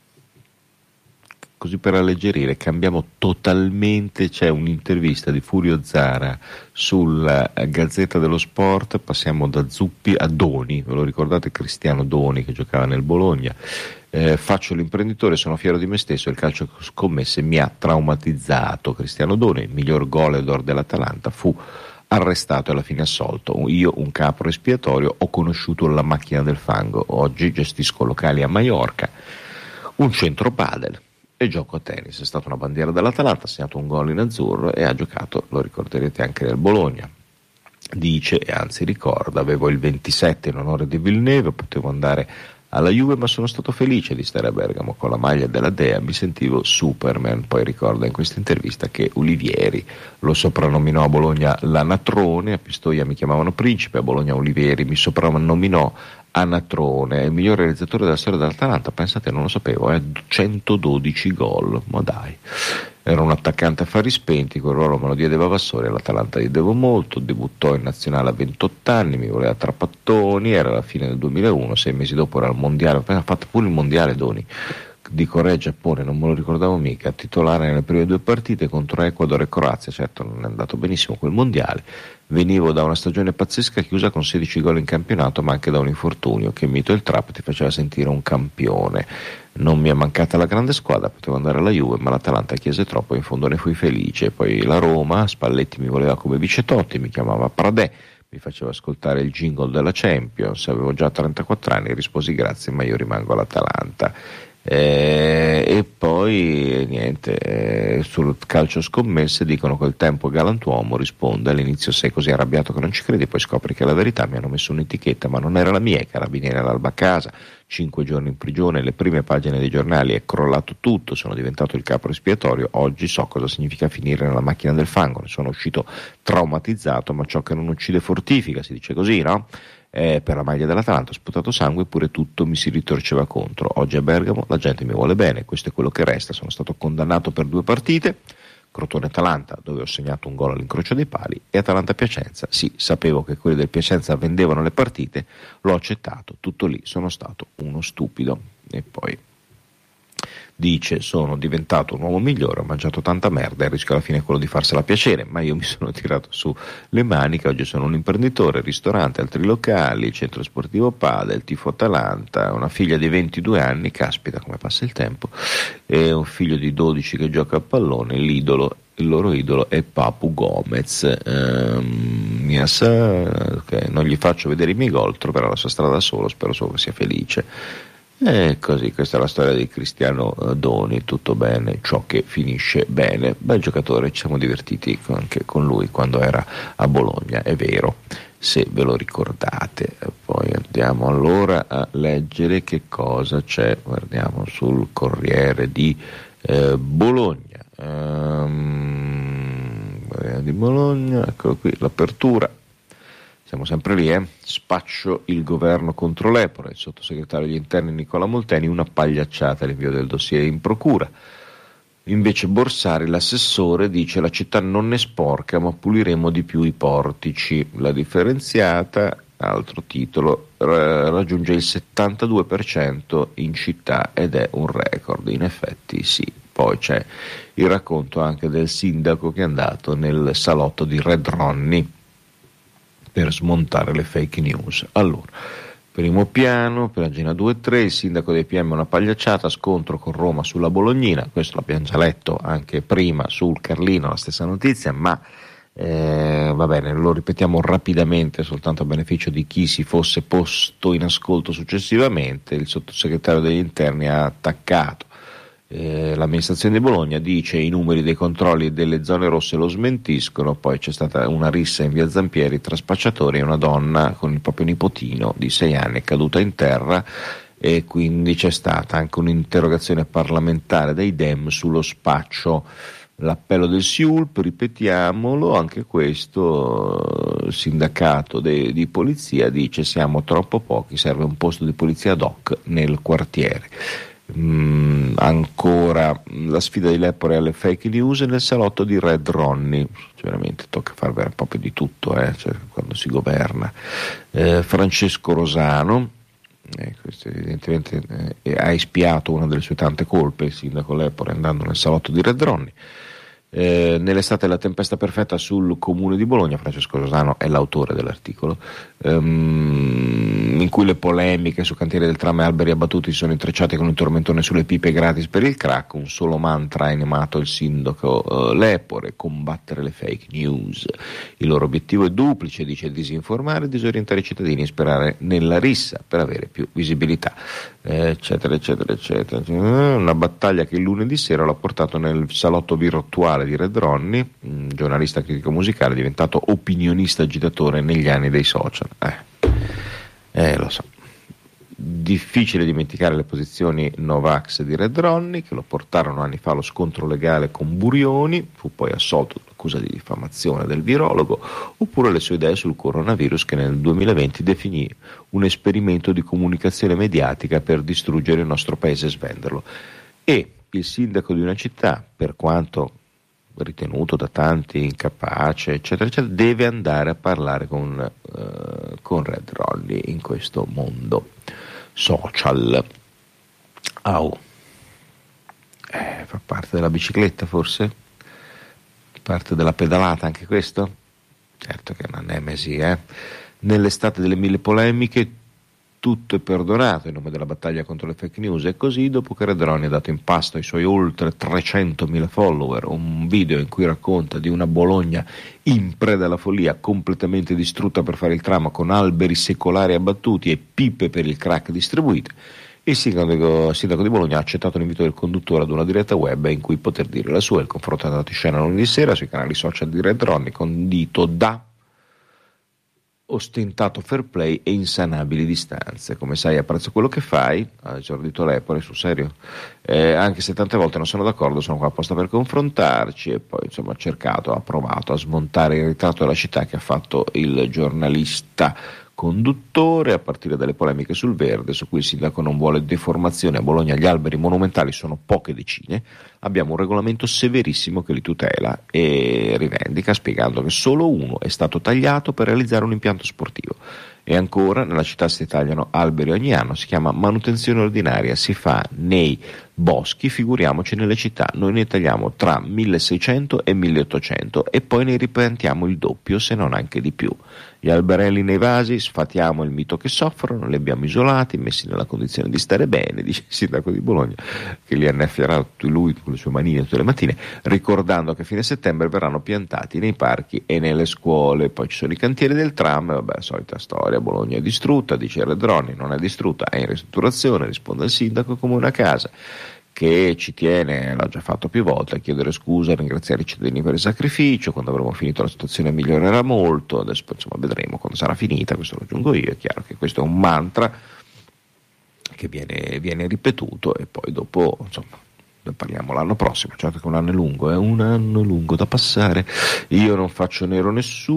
Così per alleggerire, cambiamo totalmente, c'è un'intervista di Furio Zara sulla Gazzetta dello Sport, passiamo da Zuppi a Doni, ve lo ricordate Cristiano Doni che giocava nel Bologna? Faccio l'imprenditore, sono fiero di me stesso, il calcio scommesse mi ha traumatizzato. Cristiano Doni, il miglior goleador dell'Atalanta, fu arrestato e alla fine assolto. Io, un capro espiatorio, ho conosciuto la macchina del fango, oggi gestisco locali a Maiorca, un centro padel e gioco a tennis. È stata una bandiera dell'Atalanta, ha segnato un gol in azzurro e ha giocato, lo ricorderete, anche nel Bologna. Dice, e anzi ricorda, avevo il 27 in onore di Villeneuve, potevo andare alla Juve, ma sono stato felice di stare a Bergamo con la maglia della Dea, mi sentivo Superman. Poi ricorda in questa intervista che Olivieri lo soprannominò a Bologna l'Anatrone, a Pistoia mi chiamavano Principe, a Bologna Olivieri mi soprannominò Anatrone, è il miglior realizzatore della storia dell'Atalanta, pensate, non lo sapevo, 112 gol, ma dai. Era un attaccante a fari spenti, quel ruolo me lo diede Vavassori, all'Atalanta gli devo molto, debuttò in nazionale a 28 anni, mi voleva Trapattoni, era la fine del 2001, 6 mesi dopo era al mondiale, ha fatto pure il mondiale Doni, di Corea e Giappone, non me lo ricordavo mica, titolare nelle prime 2 partite contro Ecuador e Croazia, certo non è andato benissimo quel mondiale, venivo da una stagione pazzesca chiusa con 16 gol in campionato, ma anche da un infortunio che mito il trap ti faceva sentire un campione. Non mi è mancata la grande squadra, potevo andare alla Juve, ma l'Atalanta chiese troppo, in fondo ne fui felice. Poi la Roma, Spalletti mi voleva come vice Totti, mi chiamava Pradè, mi faceva ascoltare il jingle della Champions, avevo già 34 anni, risposi grazie, ma io rimango all'Atalanta. E poi niente, sul calcio scommesse dicono che il tempo galantuomo, risponde, all'inizio sei così arrabbiato che non ci credi, poi scopri che è la verità, mi hanno messo un'etichetta ma non era la mia, i carabinieri all'alba a casa, 5 giorni in prigione, le prime pagine dei giornali, è crollato tutto, sono diventato il capro espiatorio, oggi so cosa significa finire nella macchina del fango, ne sono uscito traumatizzato, ma ciò che non uccide fortifica, si dice così, no? Per la maglia dell'Atalanta ho sputato sangue, eppure tutto mi si ritorceva contro. Oggi a Bergamo la gente mi vuole bene, questo è quello che resta. Sono stato condannato per 2 partite, Crotone-Atalanta dove ho segnato un gol all'incrocio dei pali, e Atalanta-Piacenza, sì, sapevo che quelli del Piacenza vendevano le partite, l'ho accettato, tutto lì, sono stato uno stupido. E poi dice, sono diventato un uomo migliore, ho mangiato tanta merda, il rischio alla fine è quello di farsela piacere, ma io mi sono tirato su le maniche, oggi sono un imprenditore, ristorante, altri locali, centro sportivo padel, tifo Atalanta, una figlia di 22 anni, caspita come passa il tempo, e un figlio di 12 che gioca a pallone, il loro idolo è Papu Gomez. Okay, non gli faccio vedere i miei gol, troverà la sua strada solo, spero solo che sia felice. E così, questa è la storia di Cristiano Doni, tutto bene, ciò che finisce bene, bel giocatore, ci siamo divertiti anche con lui quando era a Bologna, è vero, se ve lo ricordate. Poi andiamo allora a leggere che cosa c'è, guardiamo sul Corriere di Bologna, di Bologna, eccolo qui, l'apertura. Siamo sempre lì, spaccio il governo contro l'Epora, il sottosegretario agli interni Nicola Molteni, una pagliacciata l'invio del dossier in procura. Invece Borsari, l'assessore, dice la città non è sporca ma puliremo di più i portici. La differenziata, altro titolo, raggiunge il 72% in città ed è un record. In effetti sì, poi c'è il racconto anche del sindaco che è andato nel salotto di Red Ronnie per smontare le fake news. Allora, primo piano, pagina 2 e 3, il sindaco dei PM una pagliacciata, scontro con Roma sulla Bolognina, questo l'abbiamo già letto anche prima sul Carlino, la stessa notizia, ma va bene, lo ripetiamo rapidamente soltanto a beneficio di chi si fosse posto in ascolto successivamente. Il sottosegretario degli interni ha attaccato l'amministrazione di Bologna, dice i numeri dei controlli delle zone rosse lo smentiscono, poi c'è stata una rissa in via Zampieri tra spacciatori e una donna con il proprio nipotino di 6 anni caduta in terra, e quindi c'è stata anche un'interrogazione parlamentare dei Dem sullo spaccio. L'appello del SIULP, ripetiamolo, anche questo, il sindacato di polizia dice siamo troppo pochi, serve un posto di polizia ad hoc nel quartiere. Ancora la sfida di Lepore alle fake news nel salotto di Red Ronnie, veramente tocca fare proprio di tutto, cioè, quando si governa. Francesco Rosano, questo evidentemente ha espiato una delle sue tante colpe, il sindaco Lepore, andando nel salotto di Red Ronnie. Nell'estate la tempesta perfetta sul comune di Bologna, Francesco Rosano è l'autore dell'articolo, in cui le polemiche su cantiere del tram e alberi abbattuti sono intrecciate con un tormentone sulle pipe gratis per il crack. Un solo mantra ha animato il sindaco Lepore: combattere le fake news. Il loro obiettivo è duplice, dice: disinformare, disorientare i cittadini e sperare nella rissa per avere più visibilità, eccetera eccetera eccetera. Una battaglia che il lunedì sera l'ha portato nel salotto virtuale di Red Ronnie, giornalista critico musicale diventato opinionista agitatore negli anni dei social. Lo so. Difficile dimenticare le posizioni Novax di Red Ronnie, che lo portarono anni fa allo scontro legale con Burioni, fu poi assolto dall'accusa di diffamazione del virologo, oppure le sue idee sul coronavirus, che nel 2020 definì un esperimento di comunicazione mediatica per distruggere il nostro paese e svenderlo. E il sindaco di una città, per quanto ritenuto da tanti incapace, eccetera eccetera, deve andare a parlare con Red Ronnie in questo mondo social. Fa parte della bicicletta, forse? Parte della pedalata anche questo? Certo che è una nemesi, Nell'estate delle 1000 polemiche tutto è perdonato in nome della battaglia contro le fake news, e così dopo che Red Ronnie ha dato in pasto ai suoi oltre 300.000 follower un video in cui racconta di una Bologna in preda alla follia, completamente distrutta per fare il tram, con alberi secolari abbattuti e pipe per il crack distribuite, il sindaco di Bologna ha accettato l'invito del conduttore ad una diretta web in cui poter dire la sua. Il confronto è andato in scena lunedì sera sui canali social di Red Ronnie, condito da ostentato fair play e insanabili distanze. Come sai, apprezzo quello che fai, ha esordito Lepore, sul serio, anche se tante volte non sono d'accordo, sono qua apposta per confrontarci. E poi insomma ha provato a smontare il ritratto della città che ha fatto il giornalista conduttore, a partire dalle polemiche sul verde, su cui il sindaco non vuole deformazione. A Bologna gli alberi monumentali sono poche decine, abbiamo un regolamento severissimo che li tutela, e rivendica spiegando che solo uno è stato tagliato per realizzare un impianto sportivo. E ancora, nella città si tagliano alberi ogni anno, si chiama manutenzione ordinaria, si fa nei boschi, figuriamoci nelle città. Noi ne tagliamo tra 1600 e 1800 e poi ne ripiantiamo il doppio, se non anche di più. Gli alberelli nei vasi, sfatiamo il mito che soffrono, li abbiamo isolati, messi nella condizione di stare bene, dice il sindaco di Bologna, che li annaffierà lui con le sue manine tutte le mattine, ricordando che a fine settembre verranno piantati nei parchi e nelle scuole. Poi ci sono i cantieri del tram, vabbè, solita storia, Bologna è distrutta, dice Red Ronnie, non è distrutta, è in ristrutturazione, risponde il sindaco come una casa, che ci tiene, l'ha già fatto più volte, a chiedere scusa, a ringraziare i cittadini per il sacrificio. Quando avremo finito la situazione migliorerà molto, adesso insomma vedremo quando sarà finita, questo lo aggiungo io. È chiaro che questo è un mantra che viene ripetuto, e poi dopo insomma ne parliamo l'anno prossimo. Certo che un anno è lungo da passare. Io non faccio nero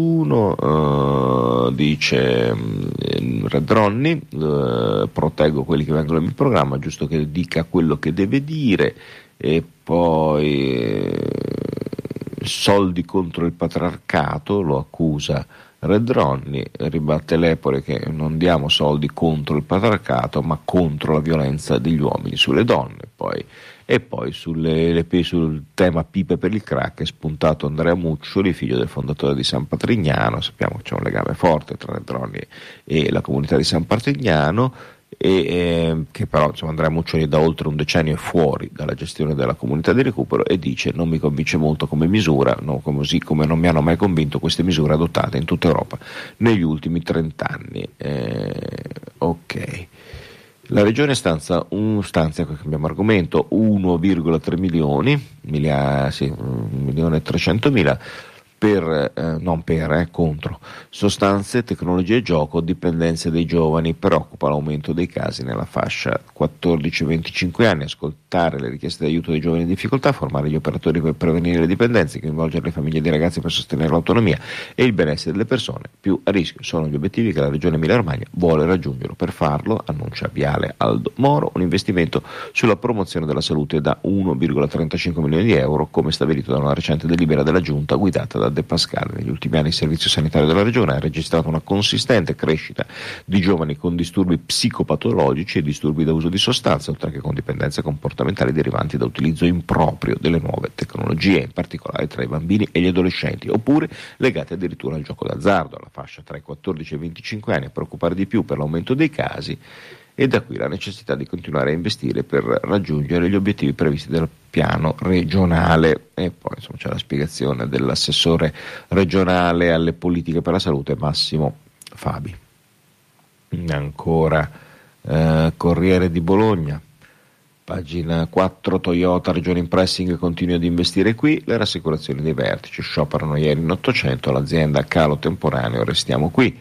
nessuno, dice Red Ronnie, proteggo quelli che vengono nel mio programma, giusto che dica quello che deve dire. E poi soldi contro il patriarcato, lo accusa Red Ronny ribatte l'Epore che non diamo soldi contro il patriarcato ma contro la violenza degli uomini sulle donne. E poi sul tema pipe per il crack è spuntato Andrea Muccioli, figlio del fondatore di San Patrignano. Sappiamo che c'è un legame forte tra Red Ronny e la comunità di San Patrignano, e che però insomma, Andrea Muccioli da oltre un decennio è fuori dalla gestione della comunità di recupero e dice: non mi convince molto come misura, così come non mi hanno mai convinto queste misure adottate in tutta Europa negli ultimi 30 anni. Ok. La Regione stanzia, cambiamo argomento, 1,3 milioni, 1.300.000 contro sostanze, tecnologie e gioco, dipendenze dei giovani. Preoccupa l'aumento dei casi nella fascia 14-25 anni. Ascoltare le richieste di aiuto dei giovani in difficoltà, formare gli operatori per prevenire le dipendenze, coinvolgere le famiglie dei ragazzi per sostenere l'autonomia e il benessere delle persone più a rischio sono gli obiettivi che la Regione Emilia-Romagna vuole raggiungere. Per farlo, annuncia Viale Aldo Moro, un investimento sulla promozione della salute da 1,35 milioni di euro, come stabilito da una recente delibera della Giunta guidata da De Pascale. Negli ultimi anni il servizio sanitario della Regione ha registrato una consistente crescita di giovani con disturbi psicopatologici e disturbi da uso di sostanze, oltre che con dipendenze comportamentali derivanti da utilizzo improprio delle nuove tecnologie, in particolare tra i bambini e gli adolescenti, oppure legati addirittura al gioco d'azzardo. La fascia tra i 14 e i 25 anni a preoccupare di più per l'aumento dei casi, e da qui la necessità di continuare a investire per raggiungere gli obiettivi previsti dal piano regionale. E poi insomma c'è la spiegazione dell'assessore regionale alle politiche per la salute Massimo Fabi. Ancora Corriere di Bologna, pagina 4, Toyota Regione in pressing continua ad investire qui, le rassicurazioni dei vertici scioperano ieri in 800, l'azienda calo temporaneo, restiamo qui.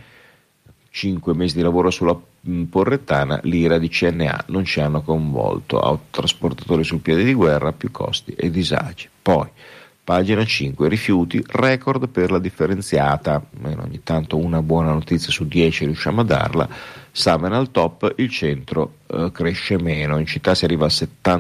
5 mesi di lavoro sulla Porrettana, l'ira di CNA non ci hanno coinvolto, autotrasportatori sul piede di guerra, più costi e disagi. Poi pagina 5, rifiuti, record per la differenziata, ogni tanto una buona notizia su 10 riusciamo a darla. Samen al top, il centro cresce meno, in città si arriva al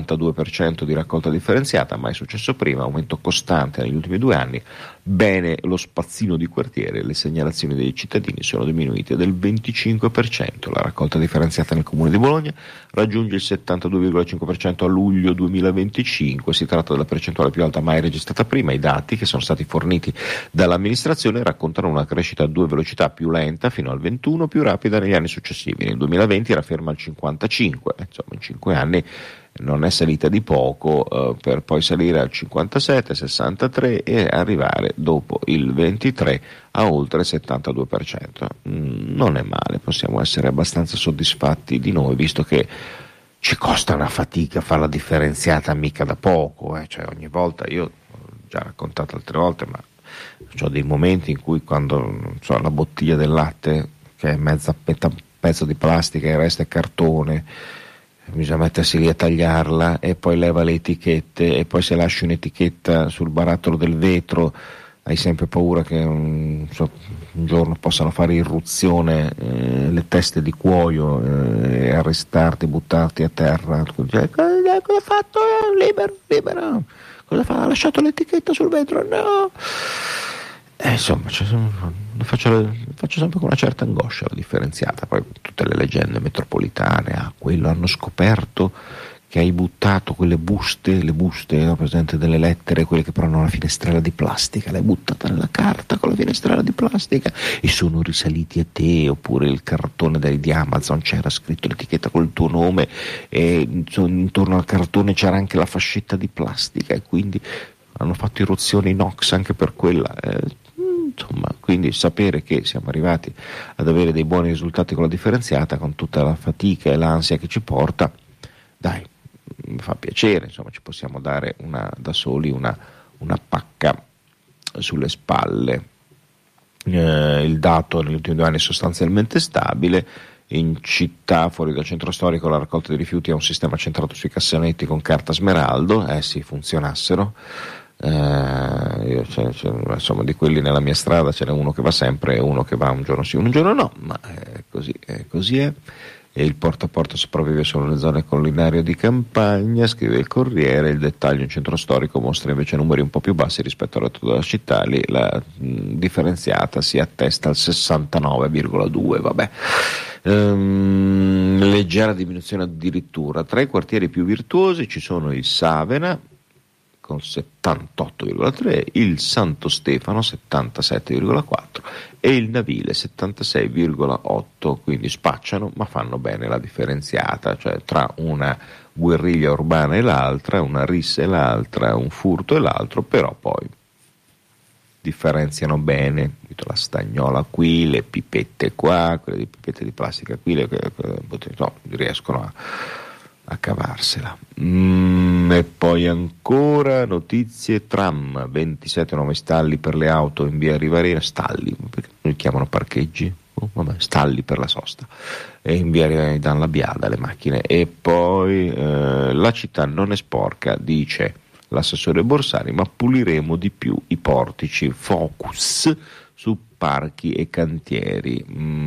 72% di raccolta differenziata, mai successo prima, aumento costante negli ultimi 2 anni. Bene lo spazzino di quartiere, le segnalazioni dei cittadini sono diminuite del 25%, la raccolta differenziata nel comune di Bologna raggiunge il 72,5% a luglio 2025, si tratta della percentuale più alta mai registrata prima. I dati che sono stati forniti dall'amministrazione raccontano una crescita a 2 velocità, più lenta fino al 21, più rapida negli anni successivi. Nel 2020 era ferma al 55, insomma in 5 anni non è salita di poco, per poi salire al 57, 63 e arrivare dopo il 23 a oltre il 72%. Non è male, possiamo essere abbastanza soddisfatti di noi, visto che ci costa una fatica fare la differenziata mica da poco, cioè ogni volta, io ho già raccontato altre volte, ma ho dei momenti in cui quando la bottiglia del latte che è mezza pezzo di plastica e il resto è cartone, bisogna mettersi lì a tagliarla e poi leva le etichette, e poi se lasci un'etichetta sul barattolo del vetro hai sempre paura che un giorno possano fare irruzione le teste di cuoio e arrestarti, buttarti a terra. Cosa ha fatto? Libero. Cosa fa? Ha lasciato l'etichetta sul vetro? No. Insomma, lo faccio sempre con una certa angoscia la differenziata. Poi tutte le leggende metropolitane, quello hanno scoperto che hai buttato quelle le buste presente delle lettere, quelle che però hanno la finestrella di plastica, l'hai buttata nella carta con la finestrella di plastica e sono risaliti a te. Oppure il cartone di Amazon, c'era scritto l'etichetta col tuo nome e intorno al cartone c'era anche la fascetta di plastica, e quindi hanno fatto irruzione inox anche per quella. Insomma, quindi sapere che siamo arrivati ad avere dei buoni risultati con la differenziata, con tutta la fatica e l'ansia che ci porta, dai, mi fa piacere, insomma, ci possiamo dare da soli una pacca sulle spalle. Il dato negli ultimi 2 anni è sostanzialmente stabile. In città, fuori dal centro storico, la raccolta dei rifiuti è un sistema centrato sui cassonetti con carta smeraldo, sì, funzionassero. Insomma, di quelli nella mia strada ce n'è uno che va sempre e uno che va un giorno sì, un giorno no, ma così è. e il porta a porta sopravvive solo nelle zone collinari o di campagna, scrive il Corriere. Il dettaglio in centro storico mostra invece numeri un po' più bassi rispetto al resto della città, lì la differenziata si attesta al 69,2, vabbè. Leggera diminuzione addirittura. Tra i quartieri più virtuosi ci sono il Savena con 78,3, il Santo Stefano 77,4 e il Navile 76,8, quindi spacciano ma fanno bene la differenziata, cioè tra una guerriglia urbana e l'altra, una rissa e l'altra, un furto e l'altro, però poi differenziano bene, la stagnola qui, le pipette qua, quelle di pipette di plastica qui, no, riescono a cavarsela. E poi ancora notizie: tram, 27 nuovi stalli per le auto in via Rivarena, stalli, perché li chiamano parcheggi? Stalli per la sosta, e in via Rivarena danno la biada alle macchine. E poi la città non è sporca, dice l'assessore Borsari, ma puliremo di più i portici, focus su parchi e cantieri.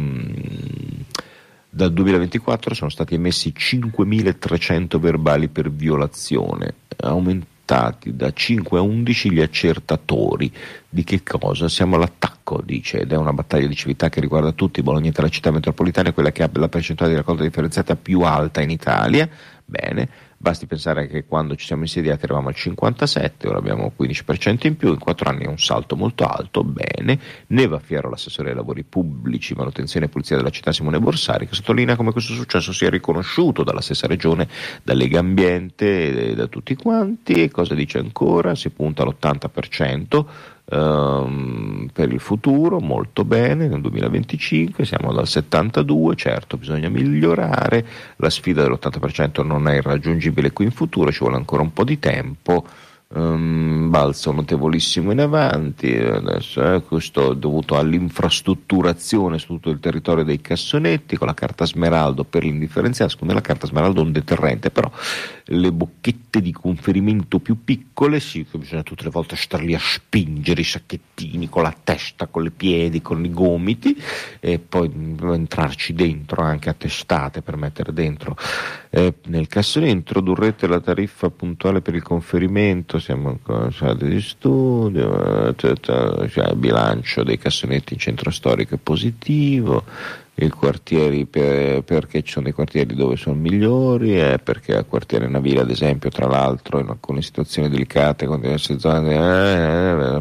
Dal 2024 sono stati emessi 5.300 verbali per violazione, aumentati da 5 a 11 gli accertatori. Di che cosa? Siamo all'attacco, dice, ed è una battaglia di civiltà che riguarda tutti. Bologna è la città metropolitana, quella che ha la percentuale di raccolta differenziata più alta in Italia. Bene, basti pensare che quando ci siamo insediati eravamo al 57, ora abbiamo il 15% in più, in 4 anni è un salto molto alto. Bene, ne va fiero l'assessore ai lavori pubblici, manutenzione e pulizia della città Simone Borsari, che sottolinea come questo successo sia riconosciuto dalla stessa regione, da Lega Ambiente e da tutti quanti. E cosa dice ancora? Si punta all'80% per il futuro, molto bene. Nel 2025 siamo dal 72, certo bisogna migliorare, la sfida dell'80% non è irraggiungibile qui in futuro, ci vuole ancora un po' di tempo. Balzo notevolissimo in avanti adesso, questo dovuto all'infrastrutturazione su tutto il territorio dei cassonetti, con la carta smeraldo per l'indifferenziata. Secondo me la carta smeraldo è un deterrente, però le bocchette di conferimento più piccole sì, che bisogna tutte le volte star lì a spingere i sacchettini con la testa, con i piedi, con i gomiti, e poi entrarci dentro anche a testate per mettere dentro nel cassone. Introdurrete la tariffa puntuale per il conferimento, siamo ancora in sede di studio, cioè il bilancio dei cassonetti in centro storico è positivo. I quartieri, perché ci sono dei quartieri dove sono migliori, perché al quartiere Navile, ad esempio, tra l'altro in alcune situazioni delicate con diverse zone,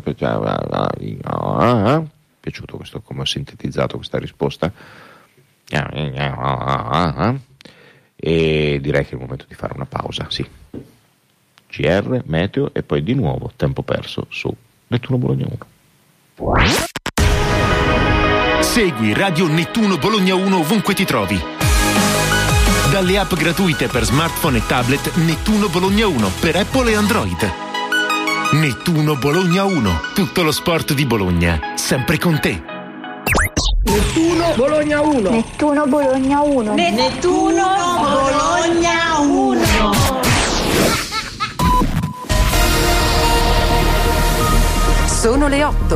piaciuto questo, come ho sintetizzato questa risposta, e direi che è il momento di fare una pausa, sì. GR, meteo e poi di nuovo tempo perso su Nettuno Bologna 1. Segui Radio Nettuno Bologna 1 ovunque ti trovi. Dalle app gratuite per smartphone e tablet Nettuno Bologna 1 per Apple e Android. Nettuno Bologna 1, tutto lo sport di Bologna, sempre con te. Nettuno Bologna 1. Nettuno Bologna 1. Nettuno Bologna 1. Sono le 8.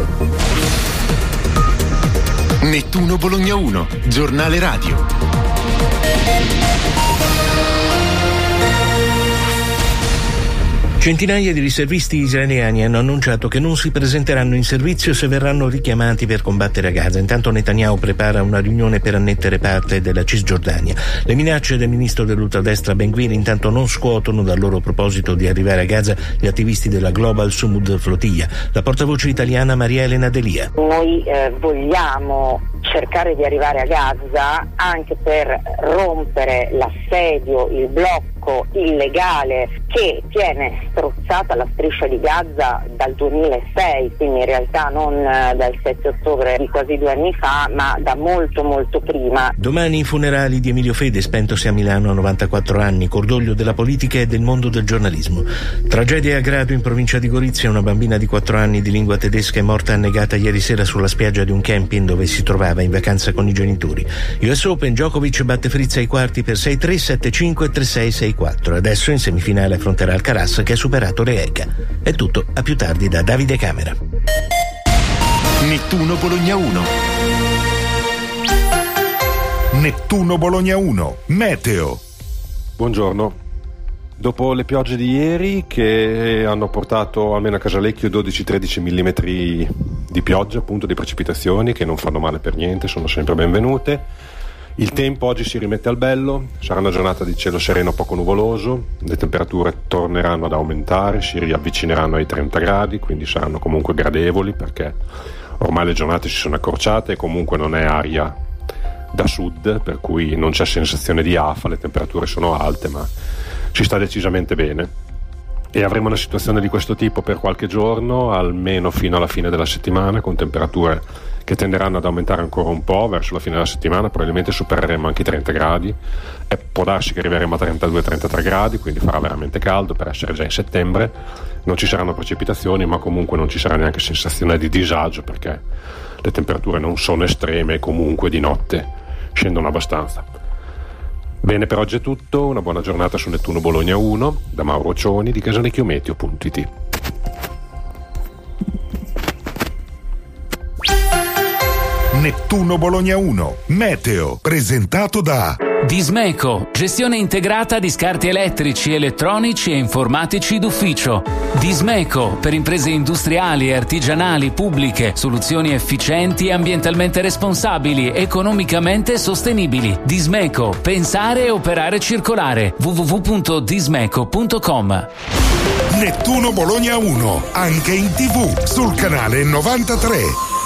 Nettuno Bologna 1, giornale radio. Centinaia di riservisti israeliani hanno annunciato che non si presenteranno in servizio se verranno richiamati per combattere a Gaza. Intanto Netanyahu prepara una riunione per annettere parte della Cisgiordania. Le minacce del ministro dell'ultradestra Ben Gvir intanto non scuotono dal loro proposito di arrivare a Gaza gli attivisti della Global Sumud Flotilla. La portavoce italiana Maria Elena Delia. Noi vogliamo cercare di arrivare a Gaza anche per rompere l'assedio, il blocco illegale che tiene strozzata la striscia di Gaza dal 2006, quindi in realtà non dal 7 ottobre di quasi 2 anni fa, ma da molto molto prima. Domani i funerali di Emilio Fede, spentosi a Milano a 94 anni, cordoglio della politica e del mondo del giornalismo. Tragedia a Grado in provincia di Gorizia, una bambina di 4 anni di lingua tedesca è morta annegata ieri sera sulla spiaggia di un camping dove si trovava in vacanza con i genitori. US Open, Djokovic batte Fritz ai quarti per 6-3, 7-5 e 3-6, 6-4. Adesso in semifinale affronterà Alcaraz che ha superato Reega. È tutto, a più tardi da Davide Camera. Nettuno Bologna 1. Nettuno Bologna 1, Meteo. Buongiorno. Dopo le piogge di ieri che hanno portato almeno a Casalecchio 12-13 mm di pioggia, appunto di precipitazioni, che non fanno male per niente, sono sempre benvenute. Il tempo oggi si rimette al bello, sarà una giornata di cielo sereno poco nuvoloso, le temperature torneranno ad aumentare, si riavvicineranno ai 30 gradi, quindi saranno comunque gradevoli perché ormai le giornate si sono accorciate e comunque non è aria da sud, per cui non c'è sensazione di afa, le temperature sono alte, ma si sta decisamente bene e avremo una situazione di questo tipo per qualche giorno, almeno fino alla fine della settimana, con temperature che tenderanno ad aumentare ancora un po' verso la fine della settimana. Probabilmente supereremo anche i 30 gradi e può darsi che arriveremo a 32-33 gradi, quindi farà veramente caldo per essere già in settembre. Non ci saranno precipitazioni, ma comunque non ci sarà neanche sensazione di disagio perché le temperature non sono estreme e comunque di notte scendono abbastanza. Bene, per oggi è tutto, una buona giornata su Nettuno Bologna 1 da Mauro Cioni di casalecchiometeo.it. Nettuno Bologna 1, Meteo, presentato da Dismeco, gestione integrata di scarti elettrici, elettronici e informatici d'ufficio. Dismeco, per imprese industriali e artigianali pubbliche, soluzioni efficienti e ambientalmente responsabili, economicamente sostenibili. Dismeco, pensare e operare circolare. www.dismeco.com. Nettuno Bologna 1, anche in TV, sul canale 93.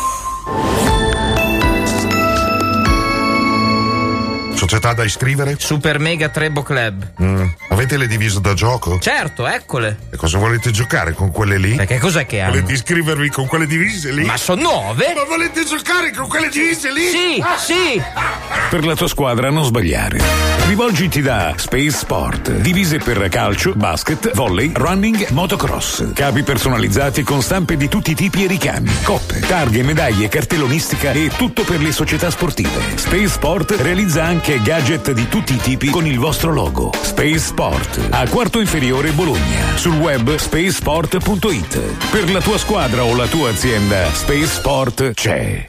Società da iscrivere? Super Mega Trebo Club. Avete le divise da gioco? Certo, eccole. E cosa volete giocare con quelle lì? Perché cos'è che hanno? Volete iscrivervi con quelle divise lì? Ma sono nuove? Ma volete giocare con quelle divise lì? Sì, sì. Per la tua squadra non sbagliare. Rivolgiti da Space Sport. Divise per calcio, basket, volley, running, motocross. Capi personalizzati con stampe di tutti i tipi e ricami. Coppe, targhe, medaglie, cartellonistica e tutto per le società sportive. Space Sport realizza anche gadget di tutti i tipi con il vostro logo. Space Sport, a Quarto Inferiore Bologna. Sul web spacesport.it. Per la tua squadra o la tua azienda, Space Sport c'è.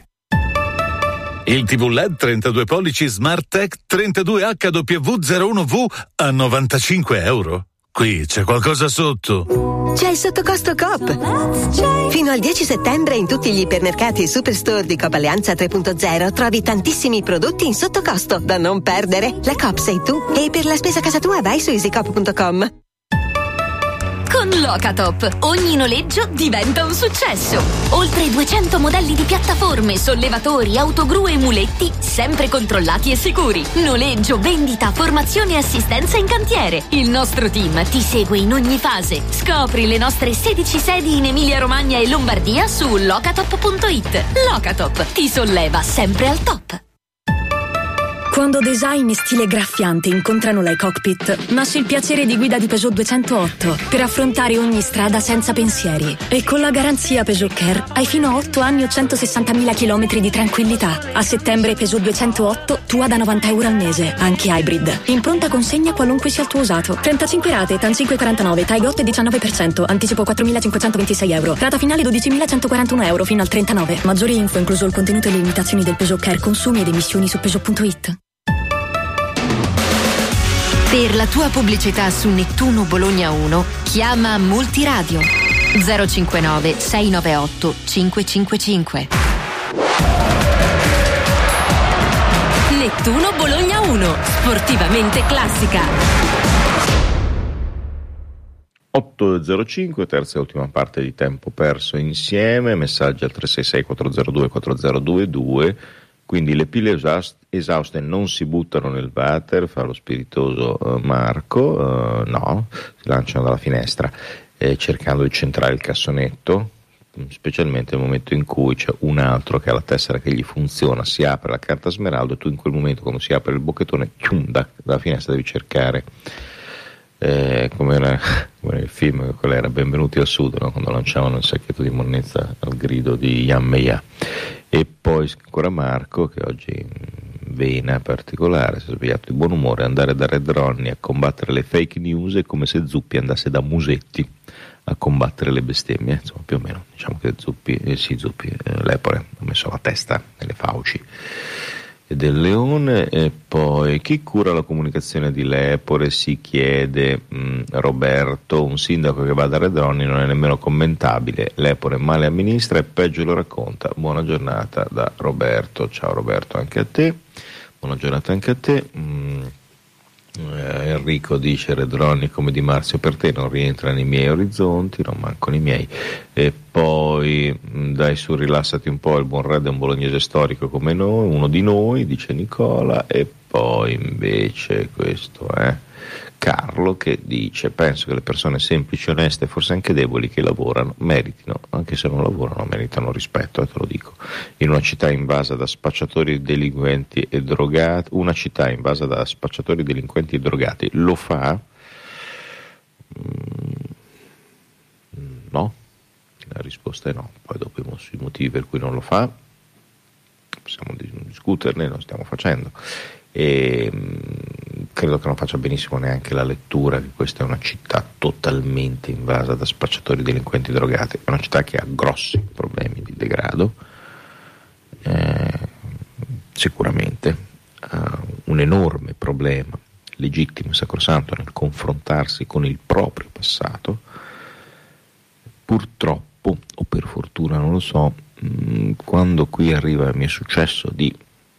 Il TV LED 32 pollici Smart Tech 32HW01V a €95. Qui c'è qualcosa sotto. C'è il sottocosto Coop. Fino al 10 settembre in tutti gli ipermercati e superstore di Coop Alleanza 3.0 trovi tantissimi prodotti in sottocosto da non perdere. La Coop sei tu. E per la spesa casa tua vai su easycoop.com. Con Locatop ogni noleggio diventa un successo. Oltre 200 modelli di piattaforme, sollevatori, autogru e muletti, sempre controllati e sicuri. Noleggio, vendita, formazione e assistenza in cantiere. Il nostro team ti segue in ogni fase. Scopri le nostre 16 sedi in Emilia-Romagna e Lombardia su locatop.it. Locatop ti solleva sempre al top. Quando design e stile graffiante incontrano la cockpit, nasce il piacere di guida di Peugeot 208 per affrontare ogni strada senza pensieri. E con la garanzia Peugeot Care hai fino a 8 anni o 160.000 chilometri di tranquillità. A settembre Peugeot 208 tua da €90 al mese, anche hybrid. In pronta consegna qualunque sia il tuo usato. 35 rate, TAN 5,49, Taigot 19%, anticipo €4.526. Rata finale €12.141 fino al 39. Maggiori info incluso il contenuto e le limitazioni del Peugeot Care, consumi ed emissioni su Peugeot.it. Per la tua pubblicità su Nettuno Bologna 1, chiama Multiradio 059 698 555. Nettuno Bologna 1, sportivamente classica. 8.05, terza e ultima parte di tempo perso insieme. Messaggi al 366 402 4022. Quindi le pile esauste non si buttano nel water, fa lo spiritoso Marco, no, si lanciano dalla finestra cercando di centrare il cassonetto, specialmente nel momento in cui c'è un altro che ha la tessera che gli funziona, si apre la carta smeraldo e tu in quel momento, quando si apre il bocchettone, dalla finestra devi cercare, come nel film, quello era Benvenuti al Sud, no? Quando lanciavano il sacchetto di monnezza al grido di Yammeya. E poi ancora Marco, che oggi vena particolare, si è svegliato di buon umore. Andare da Red Ronnie a combattere le fake news è come se Zuppi andasse da Musetti a combattere le bestemmie, insomma più o meno, diciamo che Zuppi, Lepore ha messo la testa nelle fauci e del Leone. E poi chi cura la comunicazione di Lepore, si chiede Roberto. Un sindaco che va da Redroni non è nemmeno commentabile, Lepore male amministra e peggio lo racconta. Buona giornata da Roberto. Ciao Roberto, anche a te, buona giornata anche a te. Enrico dice Redroni come Di Marzio per te non rientra nei miei orizzonti, non mancano i miei. E poi dai su, rilassati un po', il buon Red è un bolognese storico come noi, uno di noi, dice Nicola. E poi invece questo è Carlo che dice penso che le persone semplici, oneste, forse anche deboli che lavorano meritino, anche se non lavorano, meritano rispetto, te lo dico. In una città invasa da spacciatori, delinquenti e drogati, una città invasa da spacciatori, delinquenti e drogati lo fa? No, la risposta è no. Poi dopo sui motivi per cui non lo fa possiamo discuterne, lo stiamo facendo. E credo che non faccia benissimo neanche la lettura che questa è una città totalmente invasa da spacciatori, delinquenti e drogati. È una città che ha grossi problemi di degrado, sicuramente ha un enorme problema legittimo e sacrosanto nel confrontarsi con il proprio passato. Purtroppo o per fortuna non lo so, quando qui arriva mi è successo di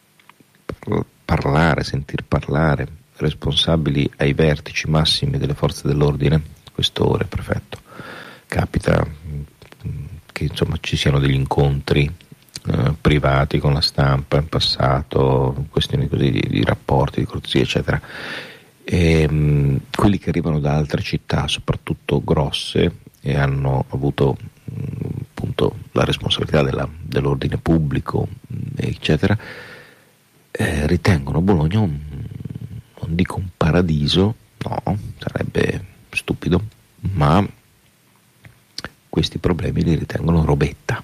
sentir parlare responsabili ai vertici massimi delle forze dell'ordine, questore, prefetto, capita che insomma ci siano degli incontri privati con la stampa in passato, questioni così di rapporti, di cortesia eccetera, e quelli che arrivano da altre città soprattutto grosse e hanno avuto appunto la responsabilità dell'ordine pubblico eccetera, ritengono Bologna non dico un paradiso, no, sarebbe stupido, ma questi problemi li ritengono robetta.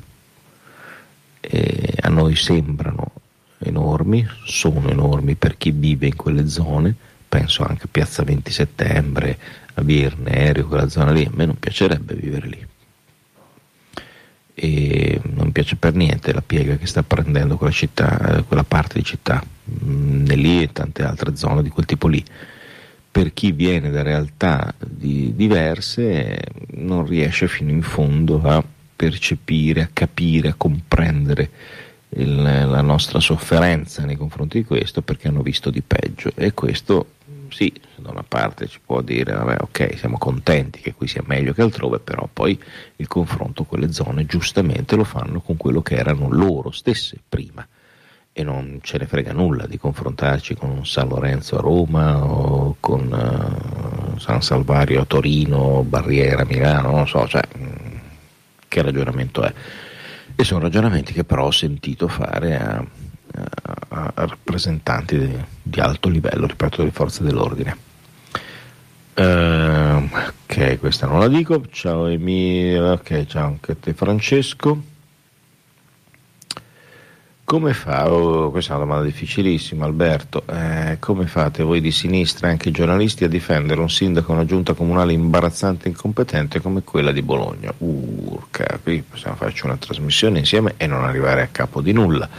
E a noi sembrano enormi, sono enormi per chi vive in quelle zone, penso anche a Piazza 20 Settembre, a Via Irnerio, quella zona lì, a me non piacerebbe vivere lì. E non piace per niente la piega che sta prendendo quella città, quella parte di città, lì e tante altre zone di quel tipo lì. Per chi viene da realtà diverse non riesce fino in fondo a percepire, a capire, a comprendere la nostra sofferenza nei confronti di questo, perché hanno visto di peggio. E questo sì, da una parte ci può dire vabbè, ok, siamo contenti che qui sia meglio che altrove, però poi il confronto con quelle zone giustamente lo fanno con quello che erano loro stesse prima, e non ce ne frega nulla di confrontarci con San Lorenzo a Roma o con San Salvario a Torino, Barriera a Milano, non so, cioè che ragionamento è? E sono ragionamenti che però ho sentito fare a rappresentanti di alto livello, ripeto, delle forze dell'ordine. Ok, questa non la dico. Ciao Emilia, ok, ciao anche a te Francesco. Come fa? Questa è una domanda difficilissima, Alberto. Come fate voi di sinistra, anche i giornalisti, a difendere un sindaco e una giunta comunale imbarazzante e incompetente come quella di Bologna? Qui possiamo farci una trasmissione insieme e non arrivare a capo di nulla.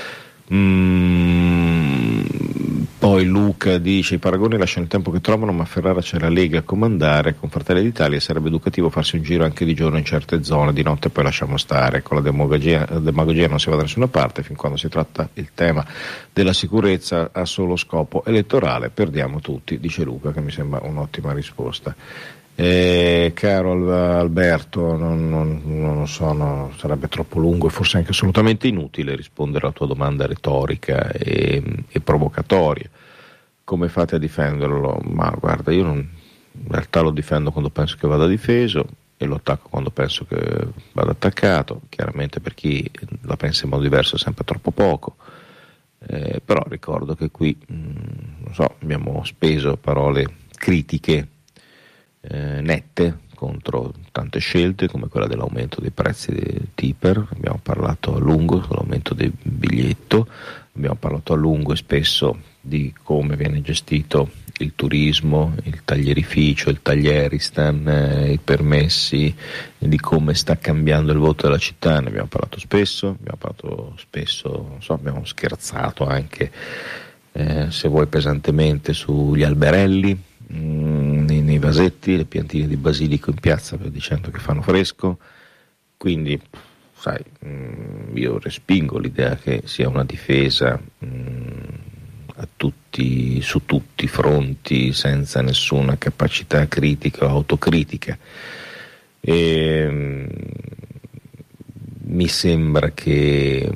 Poi Luca dice i paragoni lasciano il tempo che trovano, ma a Ferrara c'è la Lega a comandare con Fratelli d'Italia, sarebbe educativo farsi un giro anche di giorno in certe zone, di notte poi lasciamo stare. Con la demagogia non si va da nessuna parte, fin quando si tratta il tema della sicurezza a solo scopo elettorale perdiamo tutti, dice Luca, che mi sembra un'ottima risposta. Caro Alberto, non so, no, sarebbe troppo lungo e forse anche assolutamente inutile rispondere alla tua domanda retorica e provocatoria. Come fate a difenderlo? Ma guarda, io in realtà lo difendo quando penso che vada difeso e lo attacco quando penso che vada attaccato. Chiaramente per chi la pensa in modo diverso è sempre troppo poco, però ricordo che qui non so, abbiamo speso parole critiche nette contro tante scelte come quella dell'aumento dei prezzi dei tipper, abbiamo parlato a lungo dell'aumento del biglietto, abbiamo parlato a lungo e spesso di come viene gestito il turismo, il taglierificio, il taglieristan, i permessi, di come sta cambiando il voto della città. Ne abbiamo parlato spesso, non so, abbiamo scherzato anche, se vuoi pesantemente, sugli alberelli, nei vasetti, le piantine di basilico in piazza, dicendo che fanno fresco. Quindi, sai, io respingo l'idea che sia una difesa su tutti i fronti, senza nessuna capacità critica o autocritica. Mi sembra che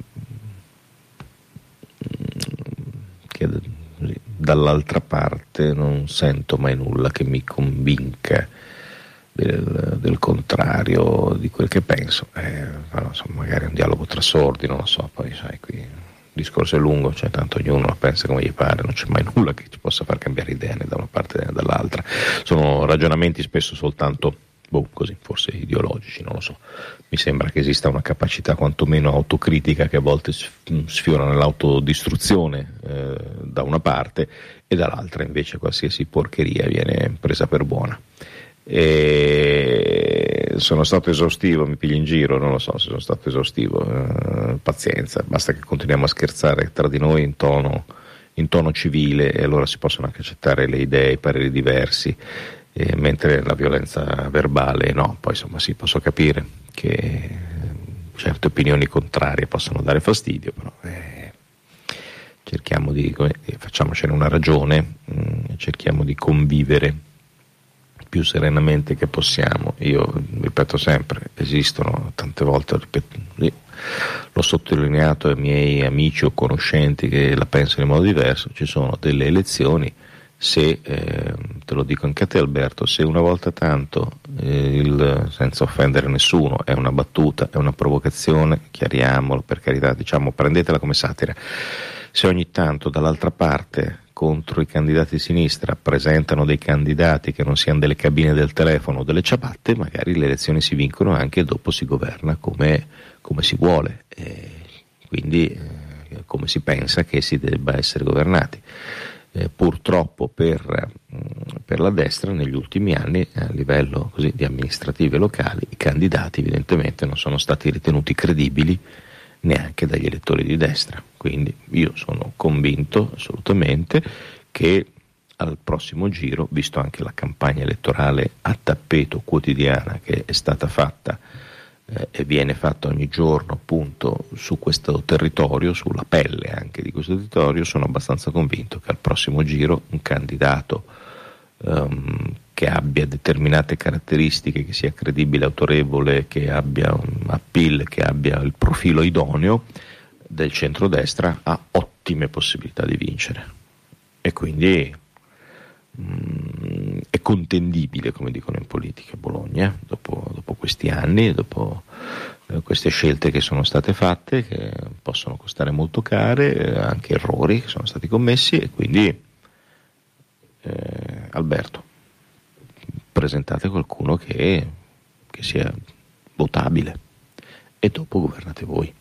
dall'altra parte non sento mai nulla che mi convinca del contrario di quel che penso. Magari è un dialogo tra sordi, non lo so, poi sai, qui il discorso è lungo, cioè tanto ognuno la pensa come gli pare, non c'è mai nulla che ci possa far cambiare idea né da una parte né dall'altra. Sono ragionamenti spesso soltanto così, forse ideologici, non lo so. Mi sembra che esista una capacità quantomeno autocritica che a volte sfiora nell'autodistruzione da una parte, e dall'altra invece qualsiasi porcheria viene presa per buona. E sono stato esaustivo, mi pigli in giro, non lo so se sono stato esaustivo, pazienza, basta che continuiamo a scherzare tra di noi in tono civile, e allora si possono anche accettare le idee, i pareri diversi, mentre la violenza verbale no. Poi insomma sì, posso capire che certe opinioni contrarie possono dare fastidio, però cerchiamo facciamocene una ragione, cerchiamo di convivere più serenamente che possiamo. Io ripeto sempre, esistono tante volte, l'ho sottolineato ai miei amici o conoscenti che la pensano in modo diverso, ci sono delle elezioni, se te lo dico anche a te Alberto, se una volta tanto, senza offendere nessuno, è una battuta, è una provocazione, chiariamolo per carità, prendetela come satira, se ogni tanto dall'altra parte contro i candidati di sinistra presentano dei candidati che non siano delle cabine del telefono o delle ciabatte, magari le elezioni si vincono anche e dopo si governa come si vuole, quindi come si pensa che si debba essere governati. Purtroppo per la destra negli ultimi anni, a livello così di amministrative locali, i candidati evidentemente non sono stati ritenuti credibili neanche dagli elettori di destra. Quindi io sono convinto assolutamente che al prossimo giro, visto anche la campagna elettorale a tappeto quotidiana che è stata fatta e viene fatta ogni giorno appunto su questo territorio, sulla pelle anche di questo territorio, sono abbastanza convinto che al prossimo giro un candidato che abbia determinate caratteristiche, che sia credibile, autorevole, che abbia un appeal, che abbia il profilo idoneo del centrodestra, ha ottime possibilità di vincere, e quindi è contendibile, come dicono in politica, Bologna dopo questi anni, dopo queste scelte che sono state fatte, che possono costare molto care, anche errori che sono stati commessi, e quindi Alberto, presentate qualcuno che sia votabile e dopo governate voi.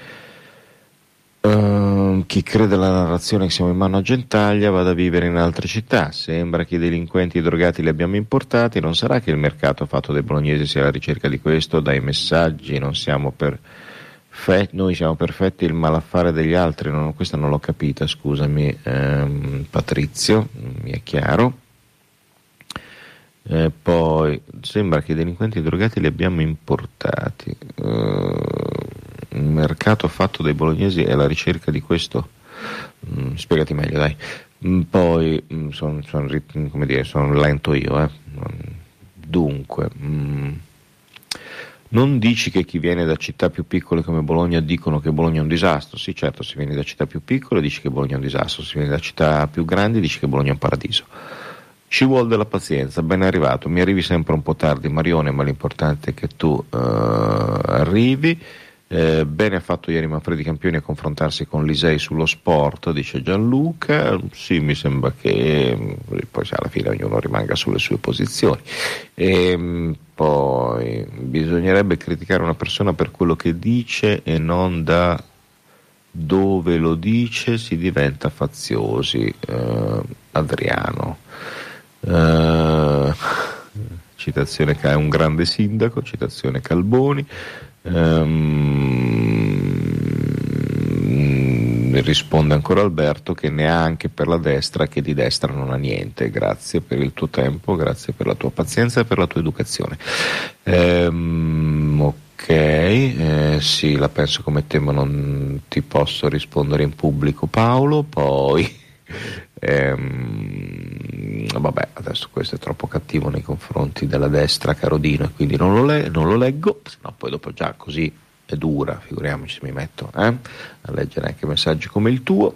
Chi crede alla narrazione che siamo in mano a Gentaglia vada a vivere in altre città. Sembra che i delinquenti e i drogati li abbiamo importati. Non sarà che il mercato fatto dai bolognesi sia alla ricerca di questo? Dai messaggi noi siamo perfetti, il malaffare degli altri questa non l'ho capita, scusami Patrizio, mi è chiaro. Poi sembra che i delinquenti e i drogati li abbiamo importati. Il mercato fatto dai bolognesi è alla ricerca di questo? Spiegati meglio, dai. Poi sono lento io, Dunque, non dici che chi viene da città più piccole come Bologna dicono che Bologna è un disastro? Sì, certo, se vieni da città più piccole dici che Bologna è un disastro, se vieni da città più grandi dici che Bologna è un paradiso. Ci vuole della pazienza, ben arrivato, mi arrivi sempre un po' tardi Marione, ma l'importante è che tu arrivi. Bene ha fatto ieri Manfredi Campioni a confrontarsi con Lisei sullo sport, dice Gianluca. Sì, mi sembra che poi alla fine ognuno rimanga sulle sue posizioni. Poi bisognerebbe criticare una persona per quello che dice e non da dove lo dice si diventa faziosi. Adriano, citazione che è un grande sindaco, citazione Calboni. Risponde ancora Alberto che neanche per la destra, che di destra non ha niente. Grazie per il tuo tempo, grazie per la tua pazienza e per la tua educazione. Ok, sì, la penso come te, ma non ti posso rispondere in pubblico, Paolo. Poi vabbè, adesso questo è troppo cattivo nei confronti della destra, caro Dino, e quindi non lo leggo, sennò poi dopo già così è dura, figuriamoci se mi metto a leggere anche messaggi come il tuo.